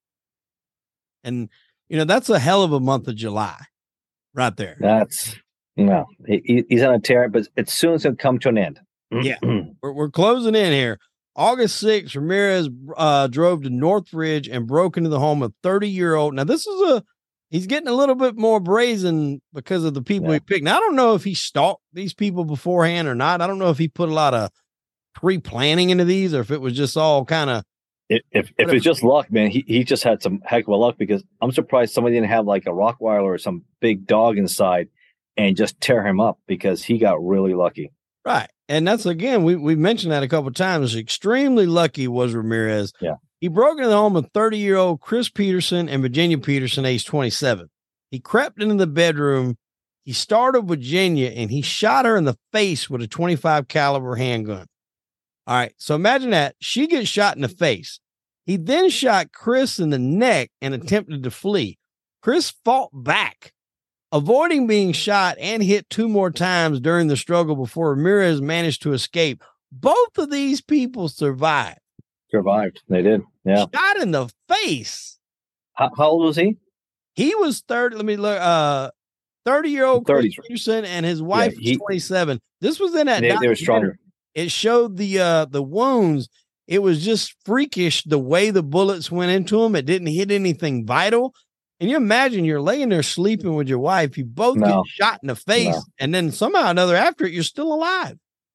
And, that's a hell of a month of July right there. That's, he's on a tear, but it's soon going to come to an end. Yeah. We're closing in here. August 6th, Ramirez drove to Northridge and broke into the home of 30-year-old. Now, he's getting a little bit more brazen because of the people he picked. Now, I don't know if he stalked these people beforehand or not. I don't know if he put a lot of pre-planning into these or if it was just all kind of. If it's just luck, man, he just had some heck of a luck, because I'm surprised somebody didn't have like a Rottweiler or some big dog inside and just tear him up, because he got really lucky. Right. And that's, again, we've mentioned that a couple of times. Extremely lucky was Ramirez. Yeah. He broke into the home of 30-year-old Chris Peterson and Virginia Peterson, age 27. He crept into the bedroom. He started Virginia and he shot her in the face with a 25 caliber handgun. All right. So imagine that. She gets shot in the face. He then shot Chris in the neck and attempted to flee. Chris fought back, avoiding being shot and hit 2 more times during the struggle before Ramirez managed to escape. Both of these people survived. They did. Yeah. Shot in the face. How old was he? He was 30. Let me look. 30-year-old Chris Peterson and his wife was 27. This was in that. They were stronger. It showed the wounds. It was just freakish the way the bullets went into him. It didn't hit anything vital. And you imagine you're laying there sleeping with your wife. You both get shot in the face, and then somehow or another after it, you're still alive.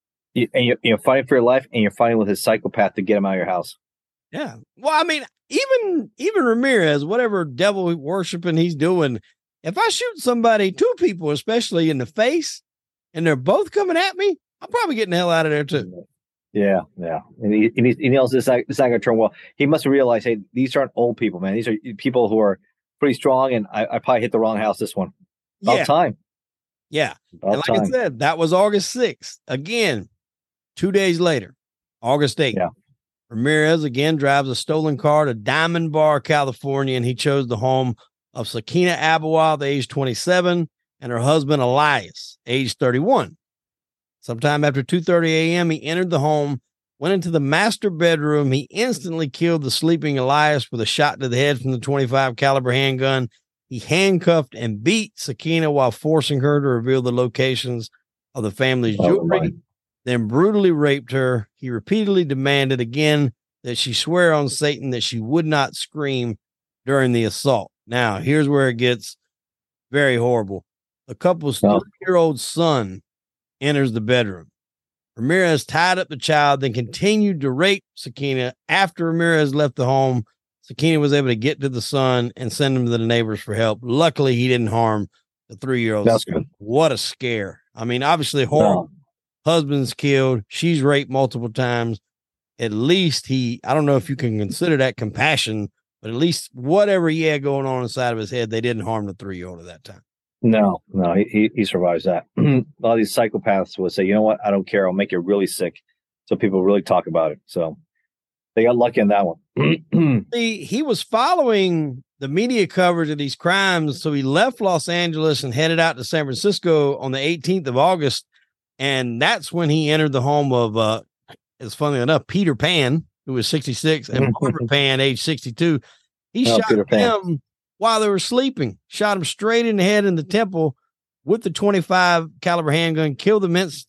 You're fighting for your life, and you're fighting with his psychopath to get him out of your house. Yeah. Well, I mean, even Ramirez, whatever devil worshiping he's doing, if I shoot somebody, 2 people, especially in the face, and they're both coming at me, I'm probably getting the hell out of there too. Yeah. And he knows it's not going to turn well. He must realize, hey, these aren't old people, man. These are people who are pretty strong, and I probably hit the wrong house this one. About time. Yeah. And like I said, that was August 6th. Again, 2 days later, August 8th. Yeah. Ramirez again drives a stolen car to Diamond Bar, California, and he chose the home of Sakina Abawad, age 27, and her husband, Elias, age 31. Sometime after 2:30 a.m., he entered the home, went into the master bedroom. He instantly killed the sleeping Elias with a shot to the head from the 25 caliber handgun. He handcuffed and beat Sakina while forcing her to reveal the locations of the family's jewelry, then brutally raped her. He repeatedly demanded again that she swear on Satan that she would not scream during the assault. Now, here's where it gets very horrible. The couple's 3-year-old son enters the bedroom. Ramirez tied up the child, then continued to rape Sakina. After Ramirez left the home, Sakina was able to get to the son and send him to the neighbors for help. Luckily, he didn't harm the 3-year-old. That's good. What a scare. I mean, obviously horrible. Husband's killed. She's raped multiple times. At least I don't know if you can consider that compassion, but at least whatever he had going on inside of his head, they didn't harm the 3-year-old at that time. No, he survives that. A lot of these psychopaths will say, you know what? I don't care. I'll make you really sick. So people really talk about it. So they got lucky on that one. He was following the media coverage of these crimes. So he left Los Angeles and headed out to San Francisco on the 18th of August. And that's when he entered the home of, it's funny enough, Peter Pan, who was 66, and Barbara Pan, age 62. He shot him while they were sleeping, shot him straight in the head in the temple with the 25 caliber handgun, killed him instantly.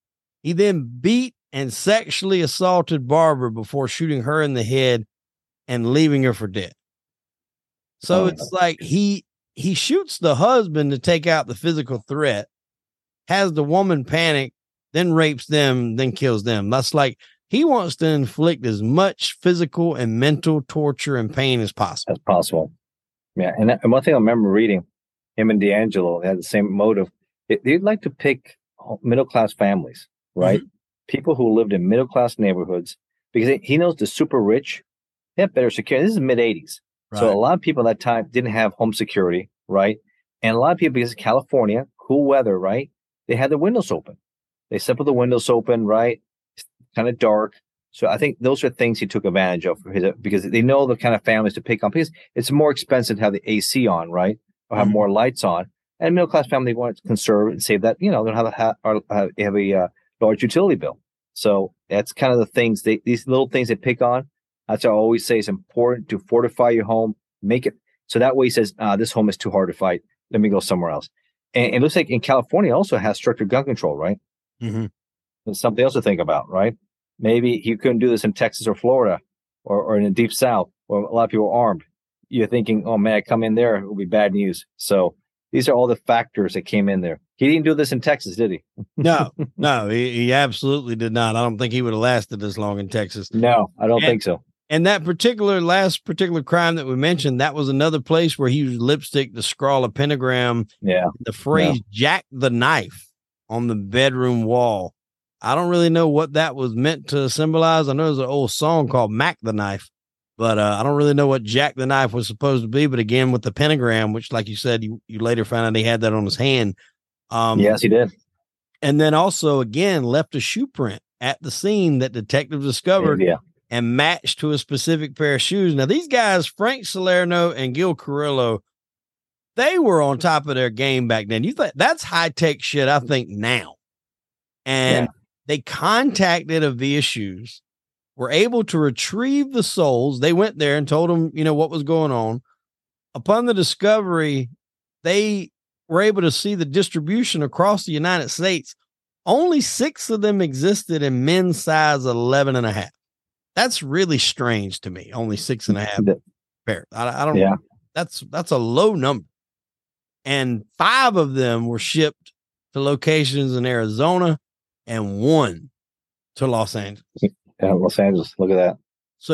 He then beat and sexually assaulted Barbara before shooting her in the head and leaving her for dead. So it's like he shoots the husband to take out the physical threat, has the woman panic, then rapes them, then kills them. That's like he wants to inflict as much physical and mental torture and pain as possible. Yeah, and one thing I remember reading, him and D'Angelo had the same motive. They'd like to pick middle-class families, right? Mm-hmm. People who lived in middle-class neighborhoods, because he knows the super rich, they have better security. This is mid-'80s. Right. So a lot of people at that time didn't have home security, right? And a lot of people, because of California, cool weather, right? They had the windows open. They slept with the windows open, right? It's kind of dark. So I think those are things he took advantage of because they know the kind of families to pick on. Because it's more expensive to have the AC on, right? Or have more lights on. And middle class family want to conserve and save that, they don't have a large utility bill. So that's kind of the things, these little things they pick on. That's what I always say. It's important to fortify your home, make it so that way he says, this home is too hard to fight. Let me go somewhere else. And it looks like in California also has stricter gun control, right? Mm-hmm. It's something else to think about, right? Maybe he couldn't do this in Texas or Florida or in the deep South where a lot of people are armed. You're thinking, oh man, I come in there, it will be bad news. So these are all the factors that came in there. He didn't do this in Texas, did he? No, he absolutely did not. I don't think he would have lasted this long in Texas. No, I don't think so. And that last crime that we mentioned, that was another place where he used lipstick to scrawl a pentagram. Yeah. The phrase Jack the Knife on the bedroom wall. I don't really know what that was meant to symbolize. I know there's an old song called Mac the Knife, but I don't really know what Jack the Knife was supposed to be. But again, with the pentagram, which, like you said, you later found out he had that on his hand. Yes, he did. And then also, again, left a shoe print at the scene that detectives discovered and matched to a specific pair of shoes. Now, these guys, Frank Salerno and Gil Carrillo, they were on top of their game back then. You think that's high-tech shit, I think, now. And they contacted Avia Shoes, were able to retrieve the soles. They went there and told them, what was going on. Upon the discovery, they were able to see the distribution across the United States. Only 6 of them existed in men's size 11 and a half. That's really strange to me. Only 6 and a half pairs. I don't know. That's a low number. And 5 of them were shipped to locations in Arizona and 1 to Los Angeles. Yeah, Los Angeles. Look at that. So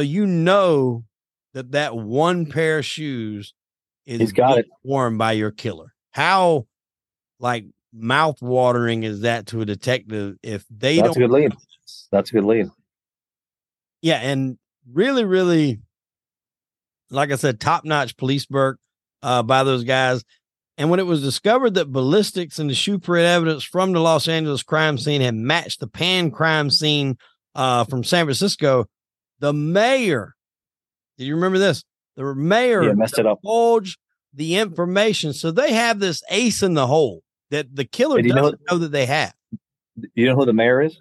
that 1 pair of shoes is worn by your killer. How mouth-watering is that to a detective if they That's a good lead. That's a good lead. Yeah, and really, really, like I said, top-notch police work by those guys. And when it was discovered that ballistics and the shoe print evidence from the Los Angeles crime scene had matched the Pan crime scene from San Francisco, the mayor, do you remember this? The mayor messed it up. Divulged the information. So they have this ace in the hole that the killer doesn't know that they have. You know who the mayor is?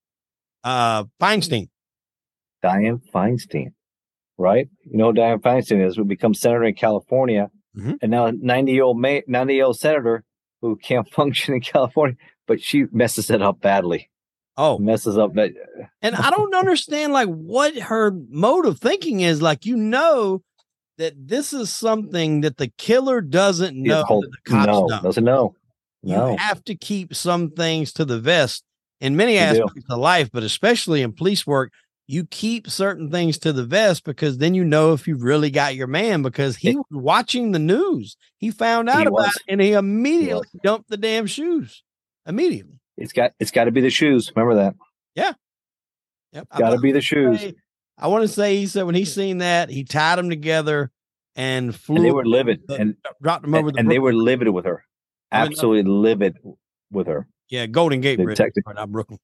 Feinstein. Dianne Feinstein, right? You know who Dianne Feinstein is, who becomes senator in California. Mm-hmm. And now a 90-year-old senator who can't function in California, but she messes it up badly. Oh, messes up. And I don't understand what her mode of thinking is. That this is something that the killer doesn't know. That the cops doesn't know. You have to keep some things to the vest in many aspects of life, but especially in police work. You keep certain things to the vest because then if you've really got your man, because he was watching the news. He found out about it and he immediately dumped the damn shoes. Immediately. It's got to be the shoes. Remember that. Yeah. Yep. Got to be the shoes. I want to say he said when he seen that, he tied them together and flew. And they were livid and dropped them over and they were livid with her. Absolutely livid with her. Yeah. Golden Gate Bridge. Not Brooklyn.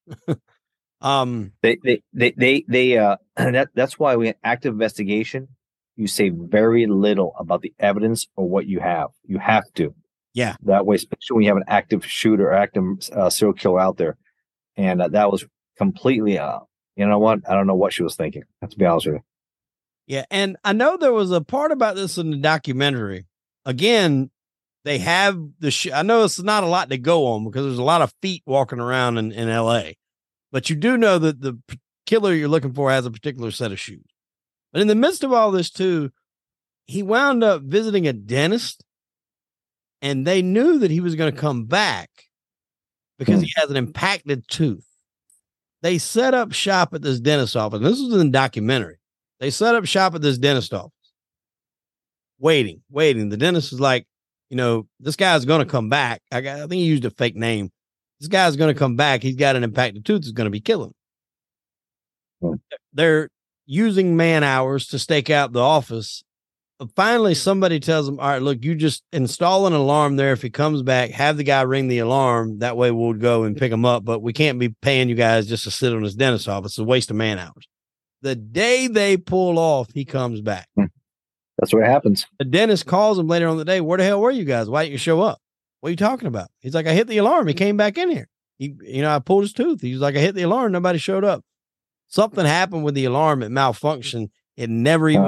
That's why we active investigation. You say very little about the evidence or what you have. You have to. Yeah. That way, especially when you have an active shooter, active serial killer out there. And that was completely, you know what? I don't know what she was thinking. To be honest with you. Yeah. And I know there was a part about this in the documentary. Again, they have I know it's not a lot to go on because there's a lot of feet walking around in LA. But you do know that the killer you're looking for has a particular set of shoes. But in the midst of all this, too, he wound up visiting a dentist, and they knew that he was going to come back because he has an impacted tooth. They set up shop at this dentist office. This was in the documentary. They set up shop at this dentist office, waiting. The dentist was like, this guy's going to come back. I think he used a fake name. This guy's going to come back. He's got an impacted tooth. Is going to be killing him. They're using man hours to stake out the office. But finally, somebody tells them, all right, look, you just install an alarm there. If he comes back, have the guy ring the alarm. That way we'll go and pick him up. But we can't be paying you guys just to sit on his dentist office. It's a waste of man hours. The day they pull off, he comes back. That's what happens. The dentist calls him later on the day. Where the hell were you guys? Why didn't you show up? What are you talking about? He's like, I hit the alarm. He came back in here. I pulled his tooth. He was like, I hit the alarm. Nobody showed up. Something happened with the alarm. It malfunctioned. It never even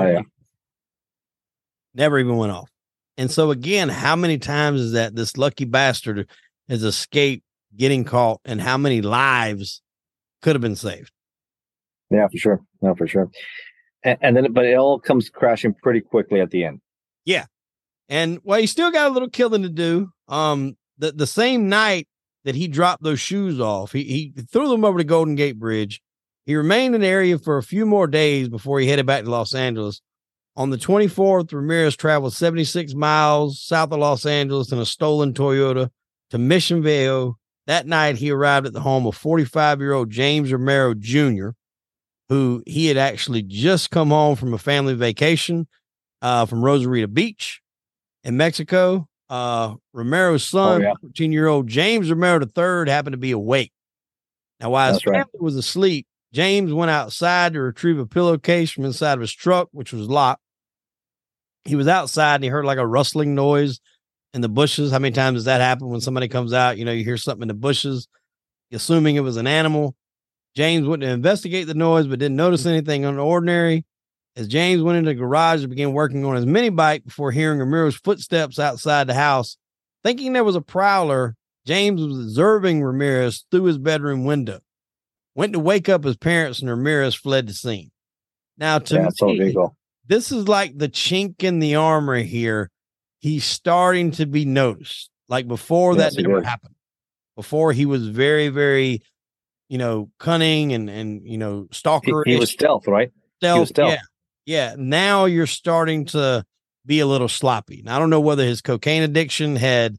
went off. And so again, how many times is that this lucky bastard has escaped getting caught, and how many lives could have been saved? Yeah, for sure. No, for sure. And then, but it all comes crashing pretty quickly at the end. Yeah. And he still got a little killing to do. The same night that he dropped those shoes off, he threw them over the Golden Gate Bridge. He remained in the area for a few more days before he headed back to Los Angeles. On the 24th, Ramirez traveled 76 miles south of Los Angeles in a stolen Toyota to Mission Viejo That night, he arrived at the home of 45-year-old James Romero Jr., who he had actually just come home from a family vacation from Rosarito Beach in Mexico. Romero's son, 14-year-old James Romero III, happened to be awake. Now, while his family was asleep, James went outside to retrieve a pillowcase from inside of his truck, which was locked. He was outside and he heard like a rustling noise in the bushes. How many times does that happen when somebody comes out? You know, you hear something in the bushes, assuming it was an animal. James went to investigate the noise, but didn't notice anything unordinary. As James went into the garage and began working on his mini bike before hearing Ramiro's footsteps outside the house, thinking there was a prowler, James was observing Ramirez through his bedroom window. Went to wake up his parents, and Ramirez fled the scene. Now, to me, this is like the chink in the armor here. He's starting to be noticed. Like before that never happened. Before he was very, very, cunning and stalker. He was stealth, right? Stealth, he was stealth. Yeah. Now you're starting to be a little sloppy. Now, I don't know whether his cocaine addiction had,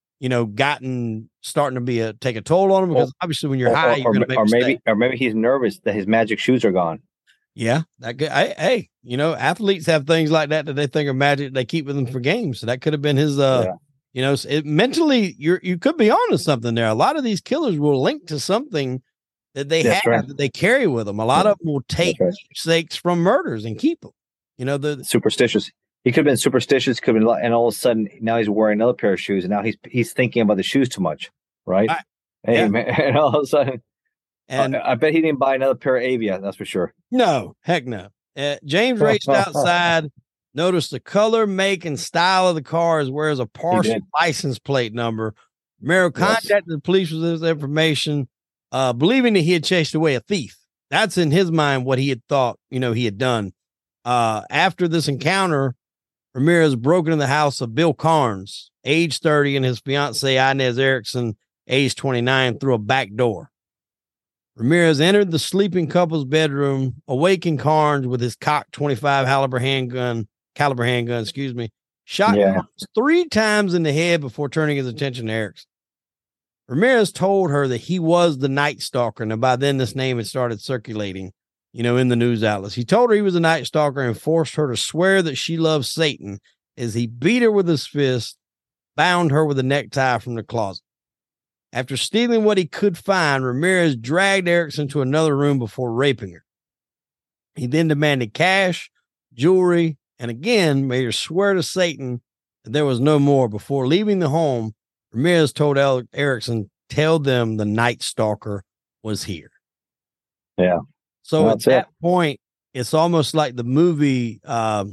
starting to take a toll on him, because obviously when you're high, you're going to make mistakes. Maybe he's nervous that his magic shoes are gone. Yeah, that could. Hey, athletes have things like that they think are magic. They keep with them for games. So that could have been his. Mentally, you could be onto something there. A lot of these killers will link to something that they that they carry with them. A lot of them will take keepsakes from murders and keep them. The superstitious. He could have been superstitious, and all of a sudden now he's wearing another pair of shoes, and now he's thinking about the shoes too much, right? Hey, man, and all of a sudden, and I bet he didn't buy another pair of Avia. That's for sure. No, heck no. James raced outside, noticed the color, make, and style of the car, as well as a partial license plate number. Romero contacted the police with this information, believing that he had chased away a thief. That's in his mind what he had thought, he had done. After this encounter, Ramirez broke into the house of Bill Carnes, age 30, and his fiancee Inez Erickson, age 29, through a back door. Ramirez entered the sleeping couple's bedroom, awaking Carnes with his cocked .25 caliber handgun, shot Carnes 3 times in the head before turning his attention to Erickson. Ramirez told her that he was the Night Stalker, and by then this name had started circulating, in the news outlets. He told her he was a Night Stalker and forced her to swear that she loved Satan as he beat her with his fist, bound her with a necktie from the closet. After stealing what he could find, Ramirez dragged Erickson to another room before raping her. He then demanded cash, jewelry, and again made her swear to Satan that there was no more. Before leaving the home, Ramirez told Erickson, "Tell them the Night Stalker was here." Yeah. So at that point, it's almost like the movie, the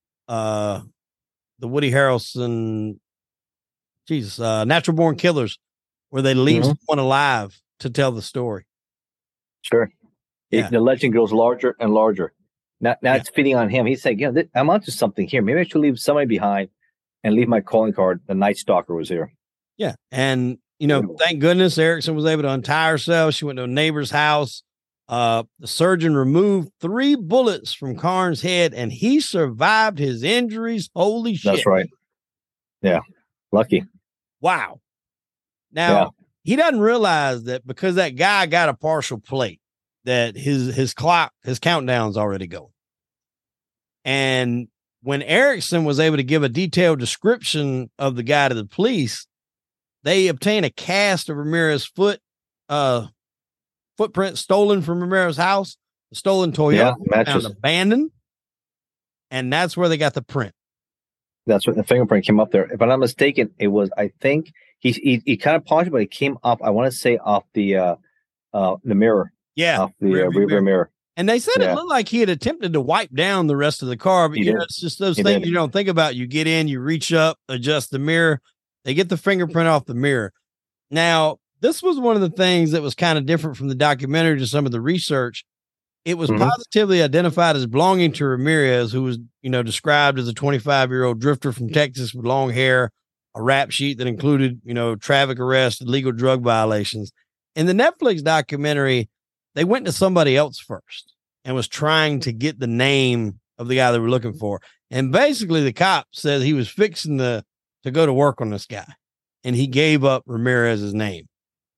Woody Harrelson, Natural Born Killers, where they leave someone alive to tell the story. Sure. Yeah. The legend grows larger and larger. Now it's feeding on him. He's saying, I'm onto something here. Maybe I should leave somebody behind and leave my calling card. The Night Stalker was here. Yeah. And, thank goodness Erickson was able to untie herself. She went to a neighbor's house. The surgeon removed 3 bullets from Carnes' head, and he survived his injuries. Holy shit. That's right. Yeah. Lucky. Wow. Now, he doesn't realize that because that guy got a partial plate, that his countdown's already going. And when Erickson was able to give a detailed description of the guy to the police, they obtained a cast of Ramirez's footprint stolen from Ramirez's house, the stolen Toyota found abandoned, and that's where they got the print. That's what the fingerprint came up there. If I'm not mistaken, it was, I think he kind of polished, but it came off, I want to say, off the mirror. Yeah. Off the rear mirror. And they said it looked like he had attempted to wipe down the rest of the car, but it's just those things you don't think about. You get in, you reach up, adjust the mirror. They get the fingerprint off the mirror. Now, this was one of the things that was kind of different from the documentary to some of the research. It was positively identified as belonging to Ramirez, who was, described as a 25-year-old drifter from Texas with long hair, a rap sheet that included, traffic arrests, illegal drug violations. In the Netflix documentary, they went to somebody else first and was trying to get the name of the guy they were looking for. And basically the cop said he was fixing to go to work on this guy, and he gave up Ramirez's name.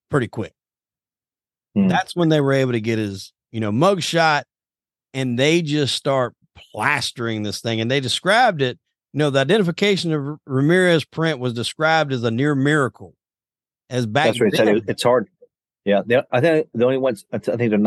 pretty quick. Hmm. That's when they were able to get his, mugshot, and they just start plastering this thing. And they described it, the identification of Ramirez print was described as a near miracle. As back That's what he said. It's hard. Yeah. I think the only ones, I think they're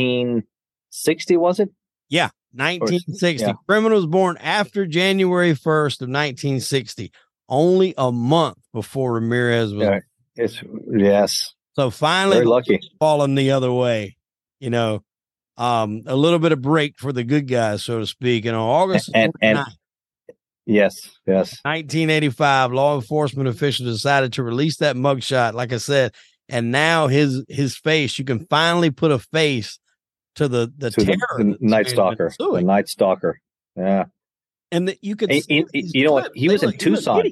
1960, was it? Yeah. 1960. Yeah. Criminal was born after January 1st of 1960, only a month before Ramirez was. Yeah, yes. So finally, very lucky, falling the other way, a little bit of break for the good guys, so to speak. August and yes, 1985, law enforcement officials decided to release that mugshot, like I said, and now his face, you can finally put a face to the terror, the Night Stalker, the Night Stalker. Yeah, and you could, you know what? He was in Tucson.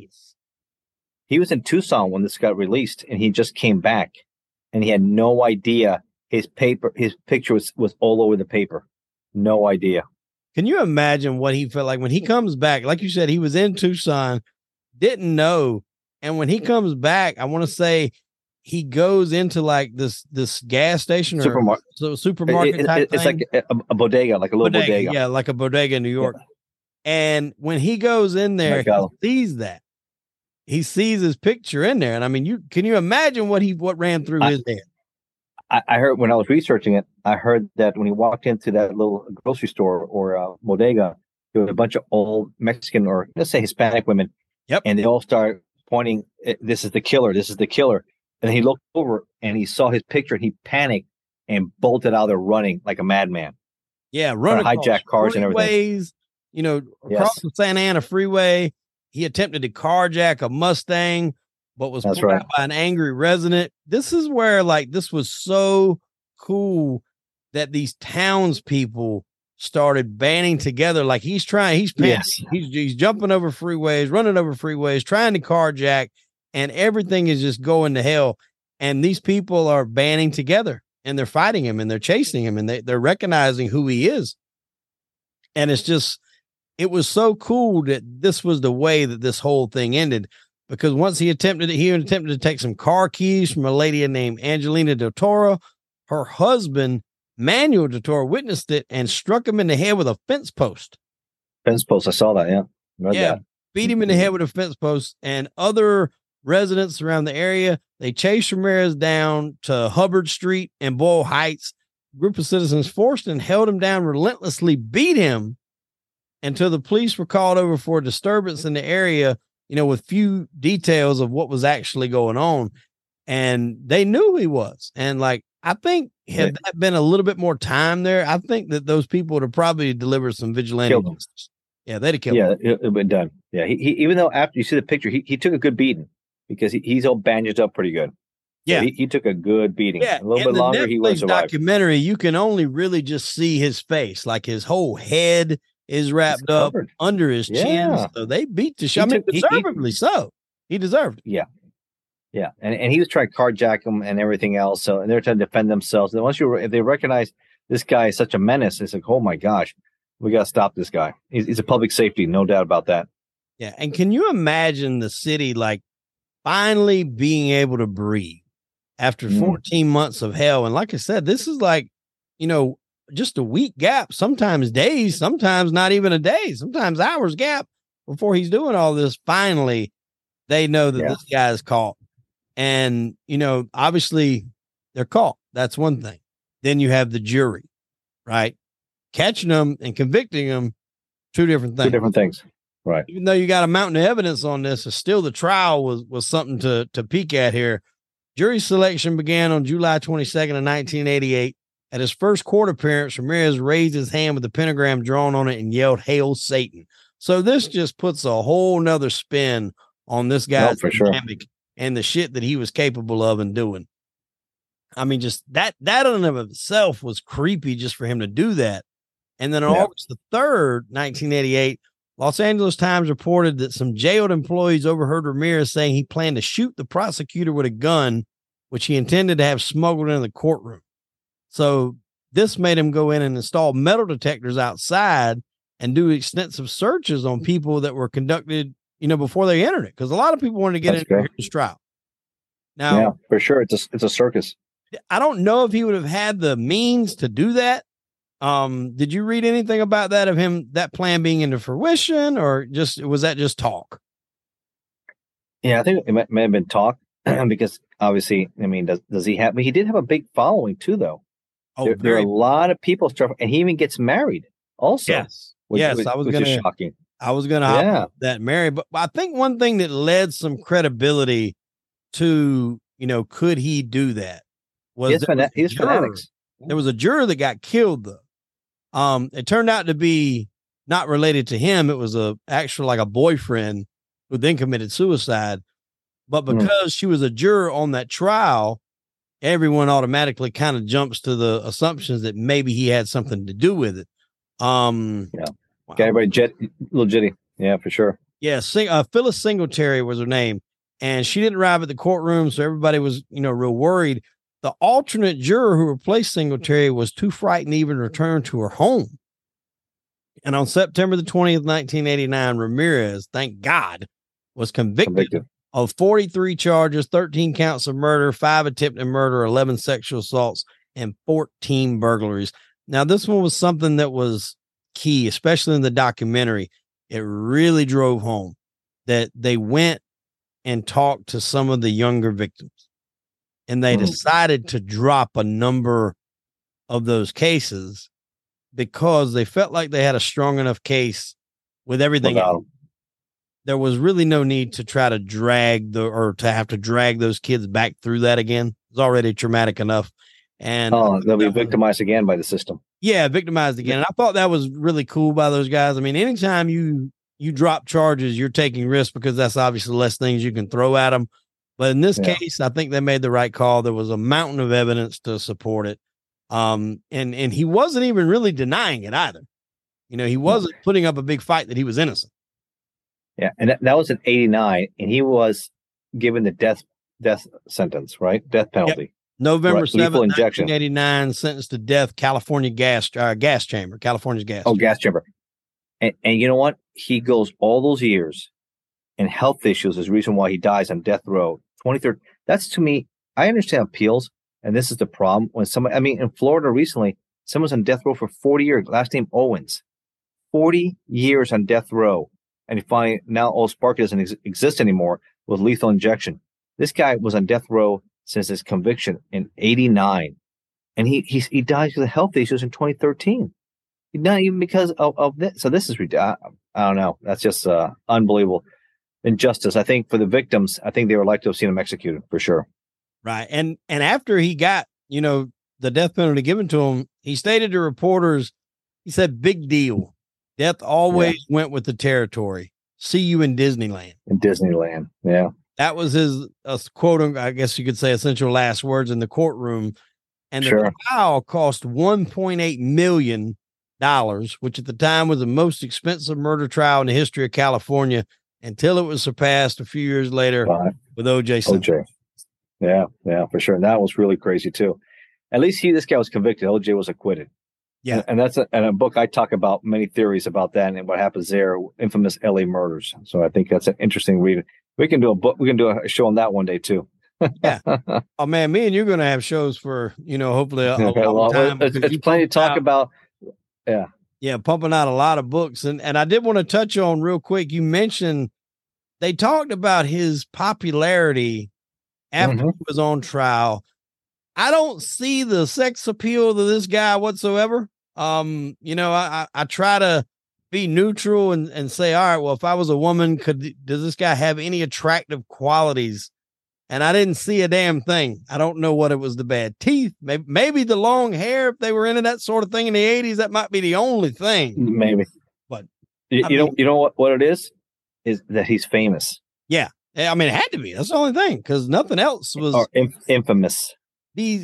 He was in Tucson when this got released, and he just came back, and he had no idea his picture was all over the paper. No idea. Can you imagine what he felt like when he comes back? Like you said, he was in Tucson, didn't know, and when he comes back, I want to say he goes into like this gas station or supermarket type it's thing. Like a bodega, like a little bodega. Yeah, like a bodega in New York. Yeah. And when he goes in there, he sees that. He sees his picture in there. And I mean, can you imagine what ran through his head? I heard when I was researching it, I heard that when he walked into that little grocery store or bodega, there was a bunch of old Mexican or let's say Hispanic women. Yep. And they all started pointing, this is the killer. This is the killer. And he looked over and he saw his picture and he panicked and bolted out there running like a madman. Yeah. Running hijack cars and everything. Across the Santa Ana freeway. He attempted to carjack a Mustang, but was pulled out by an angry resident. This is where this was so cool that these townspeople started banding together. Like he's panicking. Yes. He's jumping over freeways, running over freeways, trying to carjack, and everything is just going to hell. And these people are banding together and they're fighting him and they're chasing him and they're recognizing who he is. And it was so cool that this was the way that this whole thing ended, because once he attempted to take some car keys from a lady named Angelina Del Toro. Her husband, Manuel Del Toro, witnessed it and struck him in the head with a fence post. Fence post. I saw that. Yeah. That. Beat him in the head with a fence post, and other residents around the area, they chased Ramirez down to Hubbard Street and Boyle Heights. A group of citizens forced and held him down, relentlessly beat him until the police were called over for a disturbance in the area, with few details of what was actually going on. And they knew who he was. And I think had that been a little bit more time there, I think that those people would have probably delivered some vigilante. Yeah, they'd have killed him. Yeah, it would been done. Yeah, he even though after you see the picture, he took a good beating because he's all bandaged up pretty good. So yeah, he took a good beating. Yeah, a little bit longer. He was documentary. You can only really just see his face, like his whole head is wrapped up under his chin. So they beat the shit. I mean, deservedly so. He deserved it. Yeah. Yeah. And he was trying to carjack them and everything else. So, and they're trying to defend themselves. And if they recognize this guy is such a menace, it's like, oh my gosh, we got to stop this guy. He's a public safety. No doubt about that. Yeah. And can you imagine the city finally being able to breathe after 14 months of hell? And like I said, this is just a week gap, sometimes days, sometimes not even a day, sometimes hours gap before he's doing all this. Finally, they know that this guy is caught. And, obviously they're caught. That's one thing. Then you have the jury, right? Catching them and convicting them, two different things. Right. Even though you got a mountain of evidence on this, still the trial was something to peek at here. Jury selection began on July 22nd of 1988. At his first court appearance, Ramirez raised his hand with the pentagram drawn on it and yelled, "Hail Satan." So this just puts a whole nother spin on this guy's dynamic and the shit that he was capable of and doing. I mean, just that in and of itself was creepy just for him to do that. And then on August the 3rd, 1988, Los Angeles Times reported that some jailed employees overheard Ramirez saying he planned to shoot the prosecutor with a gun, which he intended to have smuggled into the courtroom. So this made him go in and install metal detectors outside and do extensive searches on people that were conducted, before they entered it. Because a lot of people wanted to get into this trial. Now, yeah, for sure, it's a circus. I don't know if he would have had the means to do that. Did you read anything about that, of him, that plan being into fruition, or was that just talk? Yeah, I think it may have been talk because obviously, I mean, does he have? But he did have a big following too, though. Oh, There are a lot of people, and he even gets married also. Yes, yes, which is shocking. I was gonna hop that Mary, but I think one thing that led some credibility to, could he do that, was his fanatics. There was a juror that got killed though. It turned out to be not related to him. It was like a boyfriend who then committed suicide. But because she was a juror on that trial, everyone automatically kind of jumps to the assumptions that maybe he had something to do with it. Got everybody little jitty. Yeah, for sure. Yeah. Phyllis Singletary was her name, and she didn't arrive at the courtroom. So everybody was, real worried. The alternate juror who replaced Singletary was too frightened to even return to her home. And on September the 20th, 1989, Ramirez, thank God, was convicted of 43 charges, 13 counts of murder, 5 attempted murder, 11 sexual assaults, and 14 burglaries. Now, this one was something that was key, especially in the documentary. It really drove home that they went and talked to some of the younger victims, and they decided to drop a number of those cases because they felt like they had a strong enough case with everything else. There was really no need to try to to have to drag those kids back through that again. It's already traumatic enough. And they'll be victimized again by the system. Yeah, victimized again. And I thought that was really cool by those guys. I mean, anytime you drop charges, you're taking risks because that's obviously less things you can throw at them. But in this case, I think they made the right call. There was a mountain of evidence to support it. And he wasn't even really denying it either. He wasn't putting up a big fight that he was innocent. Yeah, and that was in 89, and he was given the death sentence, right? Death penalty. Yep. November 7th, 1989, sentenced to death, California gas chamber, California's gas. Oh, gas chamber. And you know what? He goes all those years, and health issues is the reason why he dies on death row. 23rd. That's, to me, I understand appeals, and this is the problem. When in Florida recently, someone's on death row for 40 years, last name Owens. 40 years on death row. And he finally, now Old Spark doesn't exist anymore with lethal injection. This guy was on death row since his conviction in 89. And he died because of health issues in 2013. Not even because of this. So this is ridiculous. I don't know. That's just unbelievable injustice. I think for the victims, I think they would like to have seen him executed for sure. Right. And after he got, the death penalty given to him, he stated to reporters, he said, "Big deal. Death always went with the territory. See you in Disneyland." In Disneyland. Yeah. That was his quote, I guess you could say, essential last words in the courtroom. And the trial cost $1.8 million, which at the time was the most expensive murder trial in the history of California, until it was surpassed a few years later with O.J. Simpson. Yeah, for sure. And that was really crazy too. At least this guy was convicted. O.J. was acquitted. Yeah. And that's a book I talk about many theories about that and what happens there, infamous LA murders. So I think that's an interesting read. We can do a book. We can do a show on that one day too. Yeah. Oh man, me and you're going to have shows for, hopefully a long time. It's plenty to talk about. Yeah. Yeah. Pumping out a lot of books. And I did want to touch on real quick. You mentioned they talked about his popularity after he was on trial. I don't see the sex appeal to this guy whatsoever. I try to be neutral and say, all right, well, if I was a woman, does this guy have any attractive qualities? And I didn't see a damn thing. I don't know what it was, the bad teeth, maybe the long hair. If they were into that sort of thing in the 80s, that might be the only thing. Maybe. But you know what it is that he's famous. Yeah. I mean, it had to be. That's the only thing, because nothing else was infamous. There's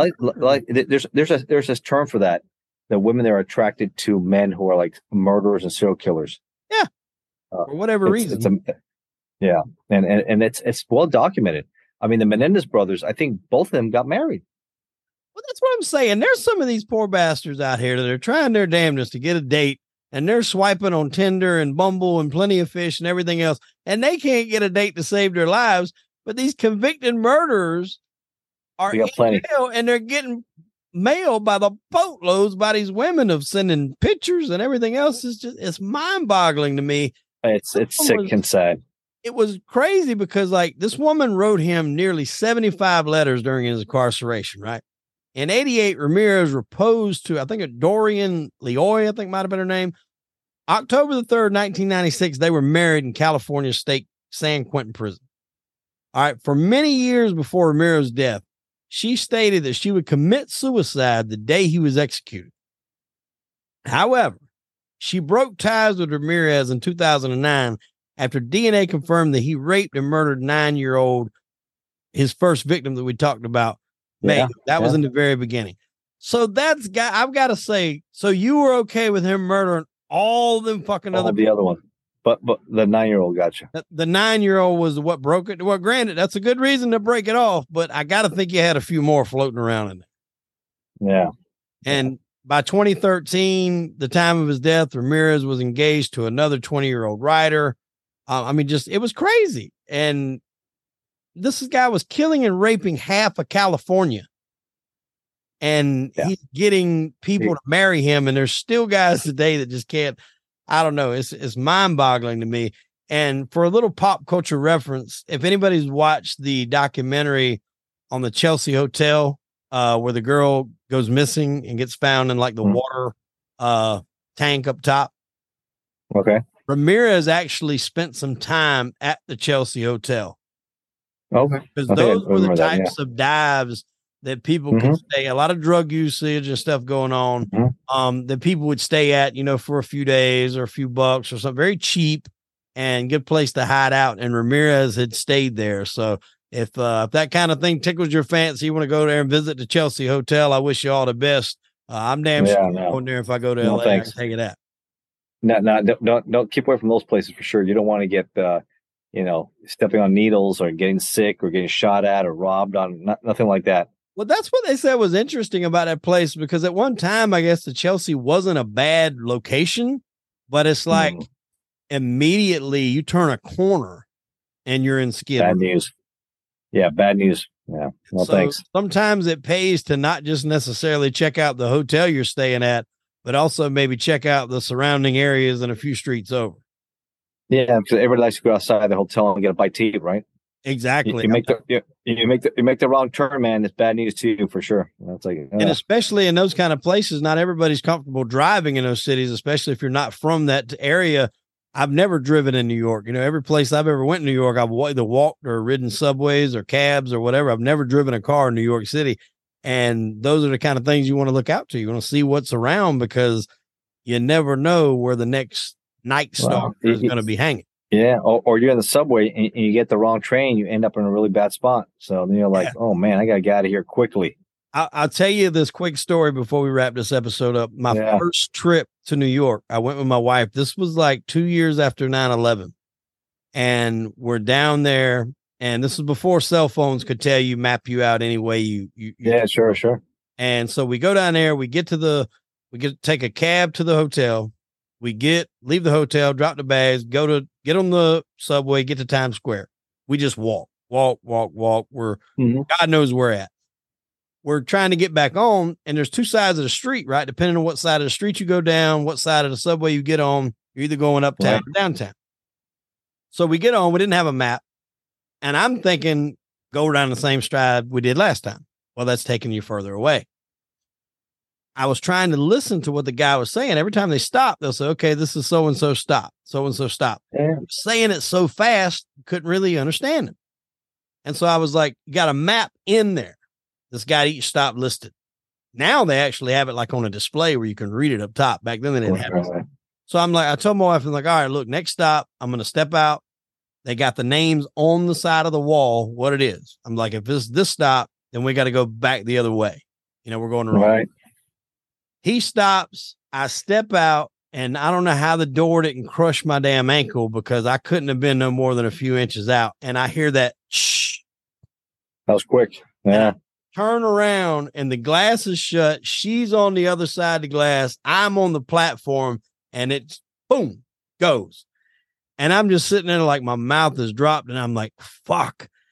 this term for that women that are attracted to men who are like murderers and serial killers. Yeah, for whatever reason. And it's well documented. I mean, the Menendez brothers, I think both of them got married. Well, that's what I'm saying. There's some of these poor bastards out here that are trying their damnedest to get a date, and they're swiping on Tinder and Bumble and Plenty of Fish and everything else, and they can't get a date to save their lives but these convicted murderers are in jail, and they're getting mail by the boatloads by these women of sending pictures and everything else. It's mind-boggling to me. It's sick and sad. It was crazy because like this woman wrote him nearly 75 letters during his incarceration, right? In 88, Ramirez proposed to, I think, Dorian Leoy, I think might have been her name. October the 3rd, 1996, they were married in California State San Quentin Prison. All right. For many years before Ramirez's death, she stated that she would commit suicide the day he was executed. However, she broke ties with Ramirez in 2009 after DNA confirmed that he raped and murdered 9-year-old, his first victim that we talked about. That was in the very beginning. So I've got to say, so you were okay with him murdering all them fucking other the other one. But the 9-year-old gotcha. The 9-year-old was what broke it. Well, granted, that's a good reason to break it off, but I got to think you had a few more floating around in there. Yeah. And by 2013, the time of his death, Ramirez was engaged to another 20-year-old writer. It was crazy. And this guy was killing and raping half of California. And he's getting people to marry him. And there's still guys today that just can't. I don't know. It's mind-boggling to me. And for a little pop culture reference, if anybody's watched the documentary on the Chelsea Hotel, where the girl goes missing and gets found in like the water tank up top. Okay. Ramirez actually spent some time at the Chelsea Hotel. Okay. Because those were the types of dives that people could stay, a lot of drug usage and stuff going on, that people would stay at, for a few days or a few bucks or something, very cheap and good place to hide out. And Ramirez had stayed there. So if that kind of thing tickles your fancy, you want to go there and visit the Chelsea Hotel, I wish you all the best. I'm damn sure going there if I go to LA. I can tell you that. Don't keep away from those places for sure. You don't want to get, stepping on needles or getting sick or getting shot at or robbed on, nothing like that. Well, that's what they said was interesting about that place, because at one time, I guess the Chelsea wasn't a bad location, but it's like immediately you turn a corner and you're in Skid Row. Bad news. Yeah, bad news. Yeah, well, thanks. Sometimes it pays to not just necessarily check out the hotel you're staying at, but also maybe check out the surrounding areas and a few streets over. Yeah, because everybody likes to go outside the hotel and get a bite to eat, right? Exactly. You make the wrong turn, man. It's bad news to you for sure. That's like, and especially in those kind of places, not everybody's comfortable driving in those cities, especially if you're not from that area. I've never driven in New York. Every place I've ever went in New York, I've either walked or ridden subways or cabs or whatever. I've never driven a car in New York City. And those are the kind of things you want to look out to. You want to see what's around, because you never know where the next night stalker is going to be hanging. Yeah, or you're in the subway and you get the wrong train, you end up in a really bad spot. So then you're like, oh man, I got to get out of here quickly. I'll tell you this quick story before we wrap this episode up. My first trip to New York, I went with my wife. This was like 2 years after 9/11. And we're down there, and this is before cell phones could map you out any way you sure. And so we go down there, we get to take a cab to the hotel. We leave the hotel, drop the bags, get on the subway, get to Times Square. We just walk. We're God knows where we're at. We're trying to get back on, and there's two sides of the street, right? Depending on what side of the street you go down, what side of the subway you get on, you're either going uptown or downtown. So we get on, we didn't have a map, and I'm thinking, go down the same stride we did last time. Well, that's taking you further away. I was trying to listen to what the guy was saying. Every time they stop, they'll say, okay, this is so-and-so stop, so-and-so stop. Yeah. Saying it so fast, couldn't really understand it. And so I was like, you got a map in there. This got each stop listed. Now they actually have it like on a display where you can read it up top. Back then they didn't have it. So I told my wife, I'm like, all right, look, next stop, I'm going to step out. They got the names on the side of the wall, what it is. I'm like, if it's this stop, then we got to go back the other way. We're going the wrong way. He stops, I step out, and I don't know how the door didn't crush my damn ankle, because I couldn't have been no more than a few inches out. And I hear that shh. That was quick. Yeah. Turn around and the glass is shut. She's on the other side of the glass. I'm on the platform, and it's boom, goes. And I'm just sitting there like my mouth is dropped, and I'm like, fuck.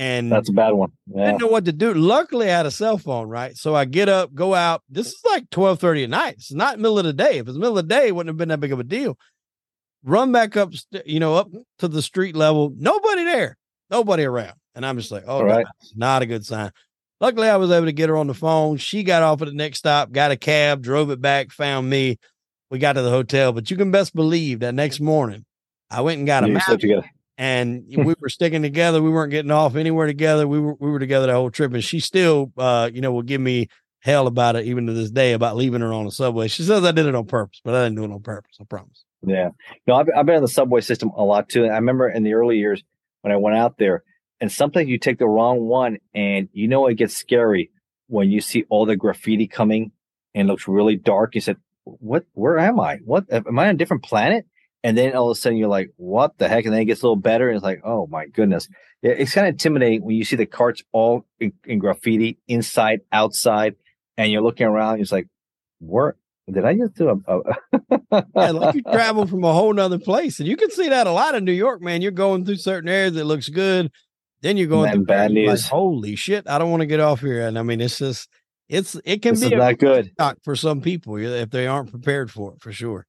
And that's a bad one. Yeah. didn't know what to do. Luckily, I had a cell phone, right? So I get up, go out. This is like 12:30 at night. It's not middle of the day. If it's middle of the day, it wouldn't have been that big of a deal. Run back up, up to the street level. Nobody there. Nobody around. And I'm just like, oh, right. That's not a good sign. Luckily, I was able to get her on the phone. She got off at the next stop, got a cab, drove it back, found me. We got to the hotel. But you can best believe that next morning, I went and got a map. And we were sticking together. We weren't getting off anywhere together. We were together the whole trip. And she still, will give me hell about it, even to this day, about leaving her on the subway. She says I did it on purpose, but I didn't do it on purpose. I promise. Yeah. No, I've been on the subway system a lot too. I remember in the early years when I went out there, and sometimes you take the wrong one, and it gets scary when you see all the graffiti coming and it looks really dark. You said, "What? Where am I? What? Am I on a different planet?" And then all of a sudden you're like, what the heck? And then it gets a little better. And it's like, oh my goodness. It's kind of intimidating when you see the carts all in graffiti, inside, outside, and you're looking around. And it's like, where did I just do like you travel from a whole nother place. And you can see that a lot in New York, man. You're going through certain areas that looks good. Then you're going through bad news. Like, holy shit, I don't want to get off here. And I mean, it's just, it can be not good for some people if they aren't prepared for it, for sure.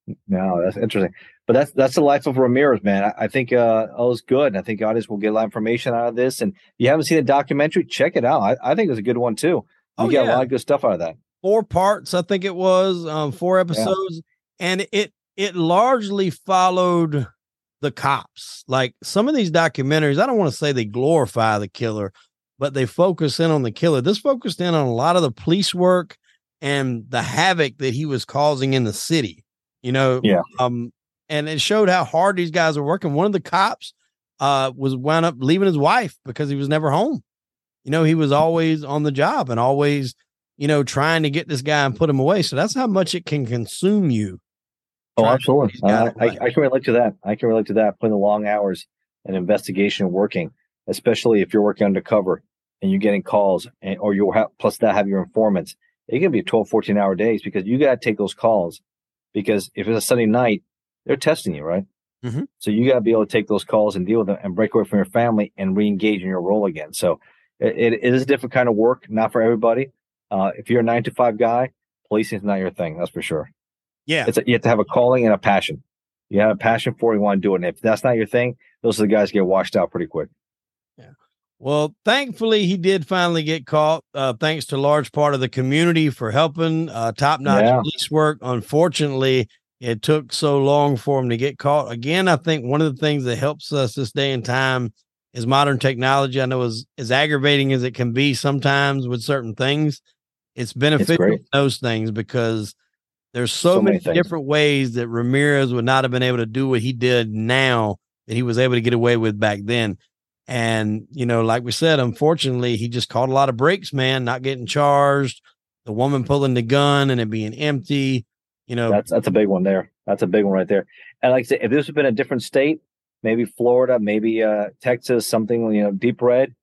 No, that's interesting. But that's the life of Ramirez, man. I think all is good. And I think audience will get a lot of information out of this. And if you haven't seen the documentary, check it out. I think it's a good one too. You get a lot of good stuff out of that. 4 parts, I think it was, 4 episodes. Yeah. And it largely followed the cops. Like some of these documentaries, I don't want to say they glorify the killer, but they focus in on the killer. This focused in on a lot of the police work and the havoc that he was causing in the city. Yeah. And it showed how hard these guys are working. One of the cops was wound up leaving his wife because he was never home. He was always on the job and always, trying to get this guy and put him away. So that's how much it can consume you. Oh, absolutely. I can relate to that. Putting the long hours and investigation working, especially if you're working undercover and you're getting calls or you plus that have your informants. It can be 12, 14-hour days because you got to take those calls. Because if it's a Sunday night, they're testing you, right? Mm-hmm. So you got to be able to take those calls and deal with them and break away from your family and re-engage in your role again. So it is a different kind of work, not for everybody. If you're a 9-to-5 guy, policing is not your thing. That's for sure. Yeah. You have to have a calling and a passion. You have a passion for it, you want to do it. And if that's not your thing, those are the guys get washed out pretty quick. Yeah. Well, thankfully, he did finally get caught, thanks to a large part of the community for helping, top-notch police work. Unfortunately, it took so long for him to get caught. Again, I think one of the things that helps us this day and time is modern technology. I know as aggravating as it can be sometimes with certain things, it's beneficial in those things because there's so many different ways that Ramirez would not have been able to do what he did now that he was able to get away with back then. And, like we said, unfortunately, he just caught a lot of breaks, man, not getting charged, the woman pulling the gun and it being empty, That's a big one there. That's a big one right there. And like I said, if this had been a different state, maybe Florida, maybe Texas, something, deep red,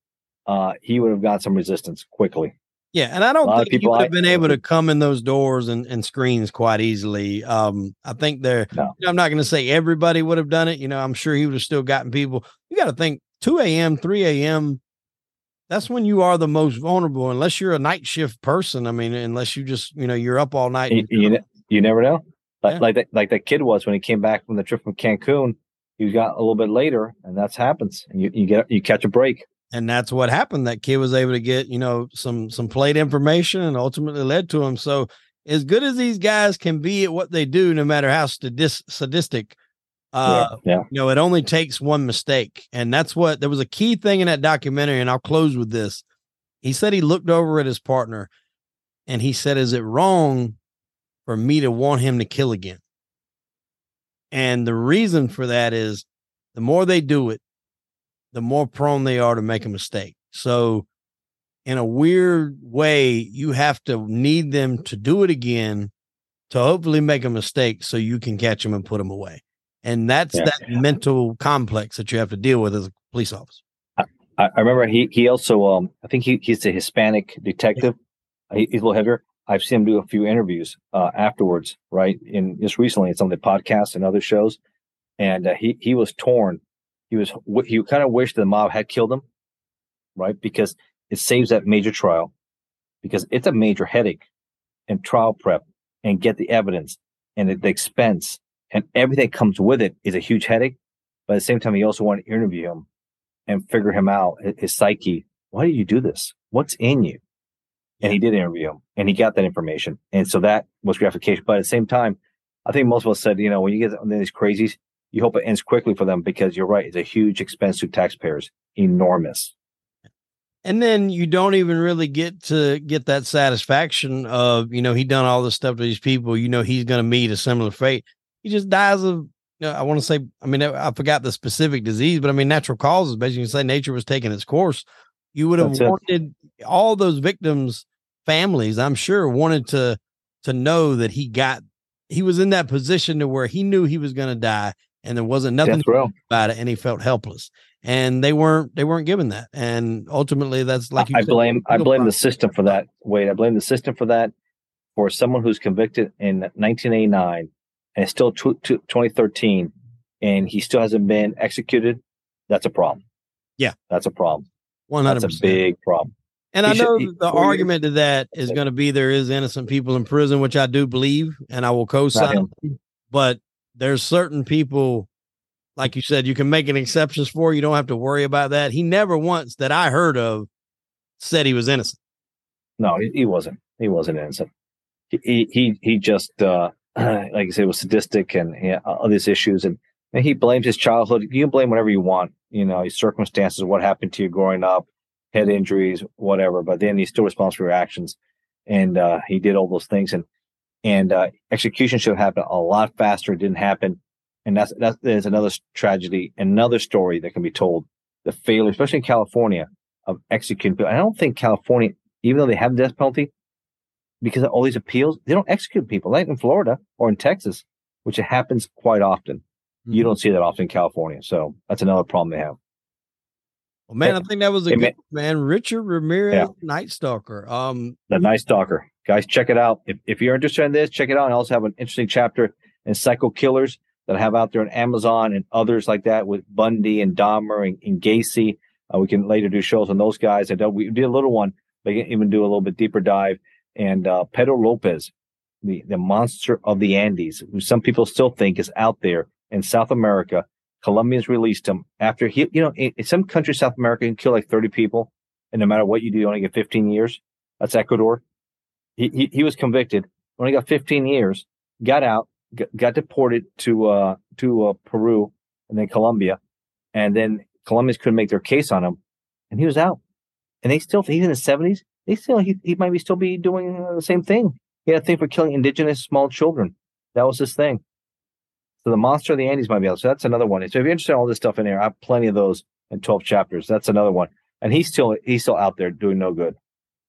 he would have got some resistance quickly. Yeah, and I don't think he would have been able to come in those doors and screens quite easily. I think I'm not going to say everybody would have done it. I'm sure he would have still gotten people. You got to think 2 a.m., 3 a.m., that's when you are the most vulnerable, unless you're a night shift person. I mean, unless you just, you're up all night. You never know. Like that kid was when he came back from the trip from Cancun. He got a little bit later, and that happens. And you catch a break. And that's what happened. That kid was able to get, some plate information and ultimately led to him. So as good as these guys can be at what they do, no matter how sadistic, it only takes one mistake. And there was a key thing in that documentary. And I'll close with this. He said he looked over at his partner and he said, is it wrong for me to want him to kill again? And the reason for that is the more they do it, the more prone they are to make a mistake. So in a weird way, you have to need them to do it again to hopefully make a mistake so you can catch them and put them away. And that's that mental complex that you have to deal with as a police officer. I remember he also, I think he's a Hispanic detective. He's a little heavier. I've seen him do a few interviews afterwards, right? Just recently in some of the podcasts and other shows. And he was torn. He kind of wished the mob had killed him, right? Because it saves that major trial, because it's a major headache and trial prep and get the evidence and the expense and everything that comes with it is a huge headache. But at the same time, you also want to interview him and figure him out, his psyche. Why do you do this? What's in you? And he did interview him and he got that information. And so that was gratification. But at the same time, I think most of us said, when you get on these crazies, you hope it ends quickly for them, because you're right. It's a huge expense to taxpayers. Enormous. And then you don't even really get that satisfaction of, he done all this stuff to these people. He's going to meet a similar fate. He just dies of, I want to say, I forgot the specific disease, but natural causes. Basically, you say nature was taking its course. You would have wanted all those victims' families, I'm sure, wanted to know that he was in that position to where he knew he was going to die and there wasn't nothing about it, and he felt helpless. And they weren't given that. And ultimately, that's like you said. I blame the system for that. Wait, I blame the system for that. For someone who's convicted in 1989 and it's still 2013 and he still hasn't been executed, that's a problem. Yeah. That's a problem. 100%. That's a big problem. And I know the argument to that is going to be there is innocent people in prison, which I do believe, and I will co-sign. But there's certain people, like you said, you can make an exceptions for. You don't have to worry about that. He never once that I heard of said he was innocent. No, he wasn't. He wasn't innocent. He just, like I said, was sadistic and all these issues. And he blames his childhood. You can blame whatever you want, his circumstances, what happened to you growing up, head injuries, whatever. But then he's still responsible for your actions. And he did all those things. And execution should have happened a lot faster. It didn't happen. And there's another tragedy, another story that can be told. The failure, especially in California, of executing people. I don't think California, even though they have the death penalty, because of all these appeals, they don't execute people. Like in Florida or in Texas, which it happens quite often. Mm-hmm. You don't see that often in California. So that's another problem they have. Well, man, I think that was a good man. Richard Ramirez, Night Stalker. The Night Stalker. Guys, check it out. If you're interested in this, check it out. I also have an interesting chapter in Psycho Killers that I have out there on Amazon and others like that with Bundy and Dahmer and Gacy. We can later do shows on those guys. We did a little one, but you can even do a little bit deeper dive. And Pedro Lopez, the monster of the Andes, who some people still think is out there in South America. Colombians released him after in some countries, South America, you can kill like 30 people. And no matter what you do, you only get 15 years. That's Ecuador. He was convicted, only got 15 years, got out, got deported to Peru and then Colombia. And then Colombians couldn't make their case on him. And he was out. And he's in his 70s. He might still be doing the same thing. He had a thing for killing indigenous small children. That was his thing. So the monster of the Andes might be out. So that's another one. So if you're interested in all this stuff in there, I have plenty of those in 12 chapters. That's another one. And he's still out there doing no good.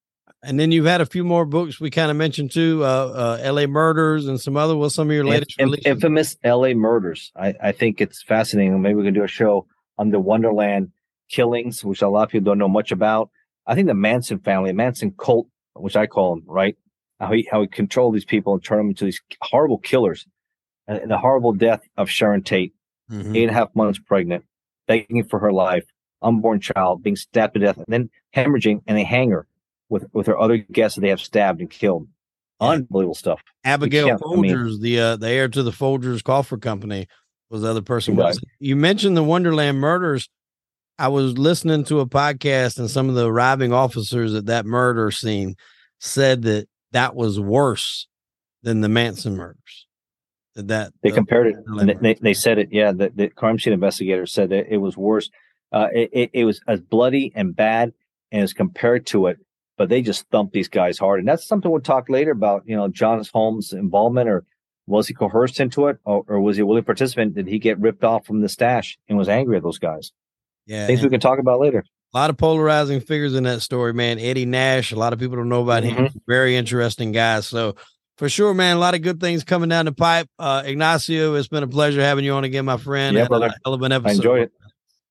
And then you've had a few more books we kind of mentioned too, L.A. Murders and some other. What's some of your latest releases? Infamous L.A. Murders. I think it's fascinating. Maybe we can do a show on the Wonderland killings, which a lot of people don't know much about. I think the Manson family, Manson cult, which I call them, right? How he controlled these people and turned them into these horrible killers. And the horrible death of Sharon Tate, 8.5 months pregnant, begging for her life, unborn child, being stabbed to death, and then hemorrhaging, and they hang her with her other guests that they have stabbed and killed. Unbelievable stuff. Abigail Folgers, the heir to the Folgers Coffee Company, was the other person. You mentioned the Wonderland Murders. I was listening to a podcast, and some of the arriving officers at that murder scene said that was worse than the Manson murders. That they compared it, and they said it. Yeah, the crime scene investigators said that it was worse. It was as bloody and bad, and as compared to it, but they just thumped these guys hard, and that's something we'll talk later about. John Holmes' involvement, or was he coerced into it, or was he a willing participant? Did he get ripped off from the stash and was angry at those guys? Yeah, things we can talk about later. A lot of polarizing figures in that story, man. Eddie Nash, a lot of people don't know about him. Very interesting guy. So for sure, man, a lot of good things coming down the pipe. Ignacio, it's been a pleasure having you on again, my friend. Yeah, brother. Hell of an episode. I enjoyed it.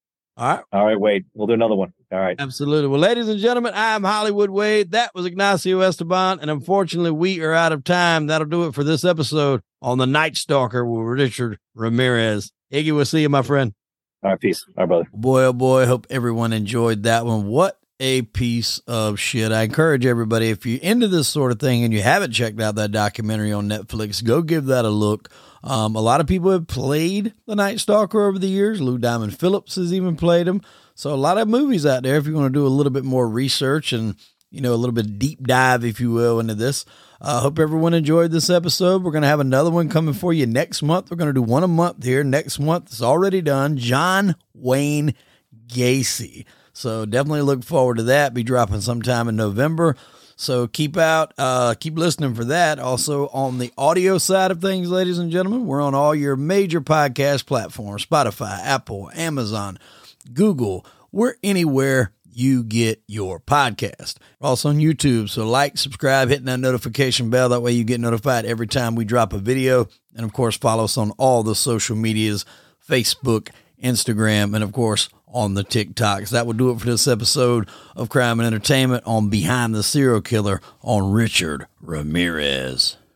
All right, Wade. We'll do another one. All right. Absolutely. Well, ladies and gentlemen, I'm Hollywood Wade. That was Ignacio Esteban. And unfortunately, we are out of time. That'll do it for this episode on The Night Stalker with Richard Ramirez. Iggy, we'll see you, my friend. All right, peace. All right, brother. Boy, oh boy, hope everyone enjoyed that one. What a piece of shit. I encourage everybody, if you're into this sort of thing and you haven't checked out that documentary on Netflix, go give that a look. A lot of people have played The Night Stalker over the years. Lou Diamond Phillips has even played him. So a lot of movies out there if you want to do a little bit more research and, a little bit deep dive, if you will, into this. I hope everyone enjoyed this episode. We're going to have another one coming for you next month. We're going to do one a month here. Next month, it's already done. John Wayne Gacy. So definitely look forward to that. Be dropping sometime in November. So keep listening for that. Also on the audio side of things, ladies and gentlemen, we're on all your major podcast platforms, Spotify, Apple, Amazon, Google. We're anywhere you get your podcast. We're also on YouTube. So like, subscribe, hitting that notification bell. That way you get notified every time we drop a video. And of course, follow us on all the social medias, Facebook, Instagram, and of course, on the TikToks. That will do it for this episode of Crime and Entertainment on Behind the Serial Killer on Richard Ramirez.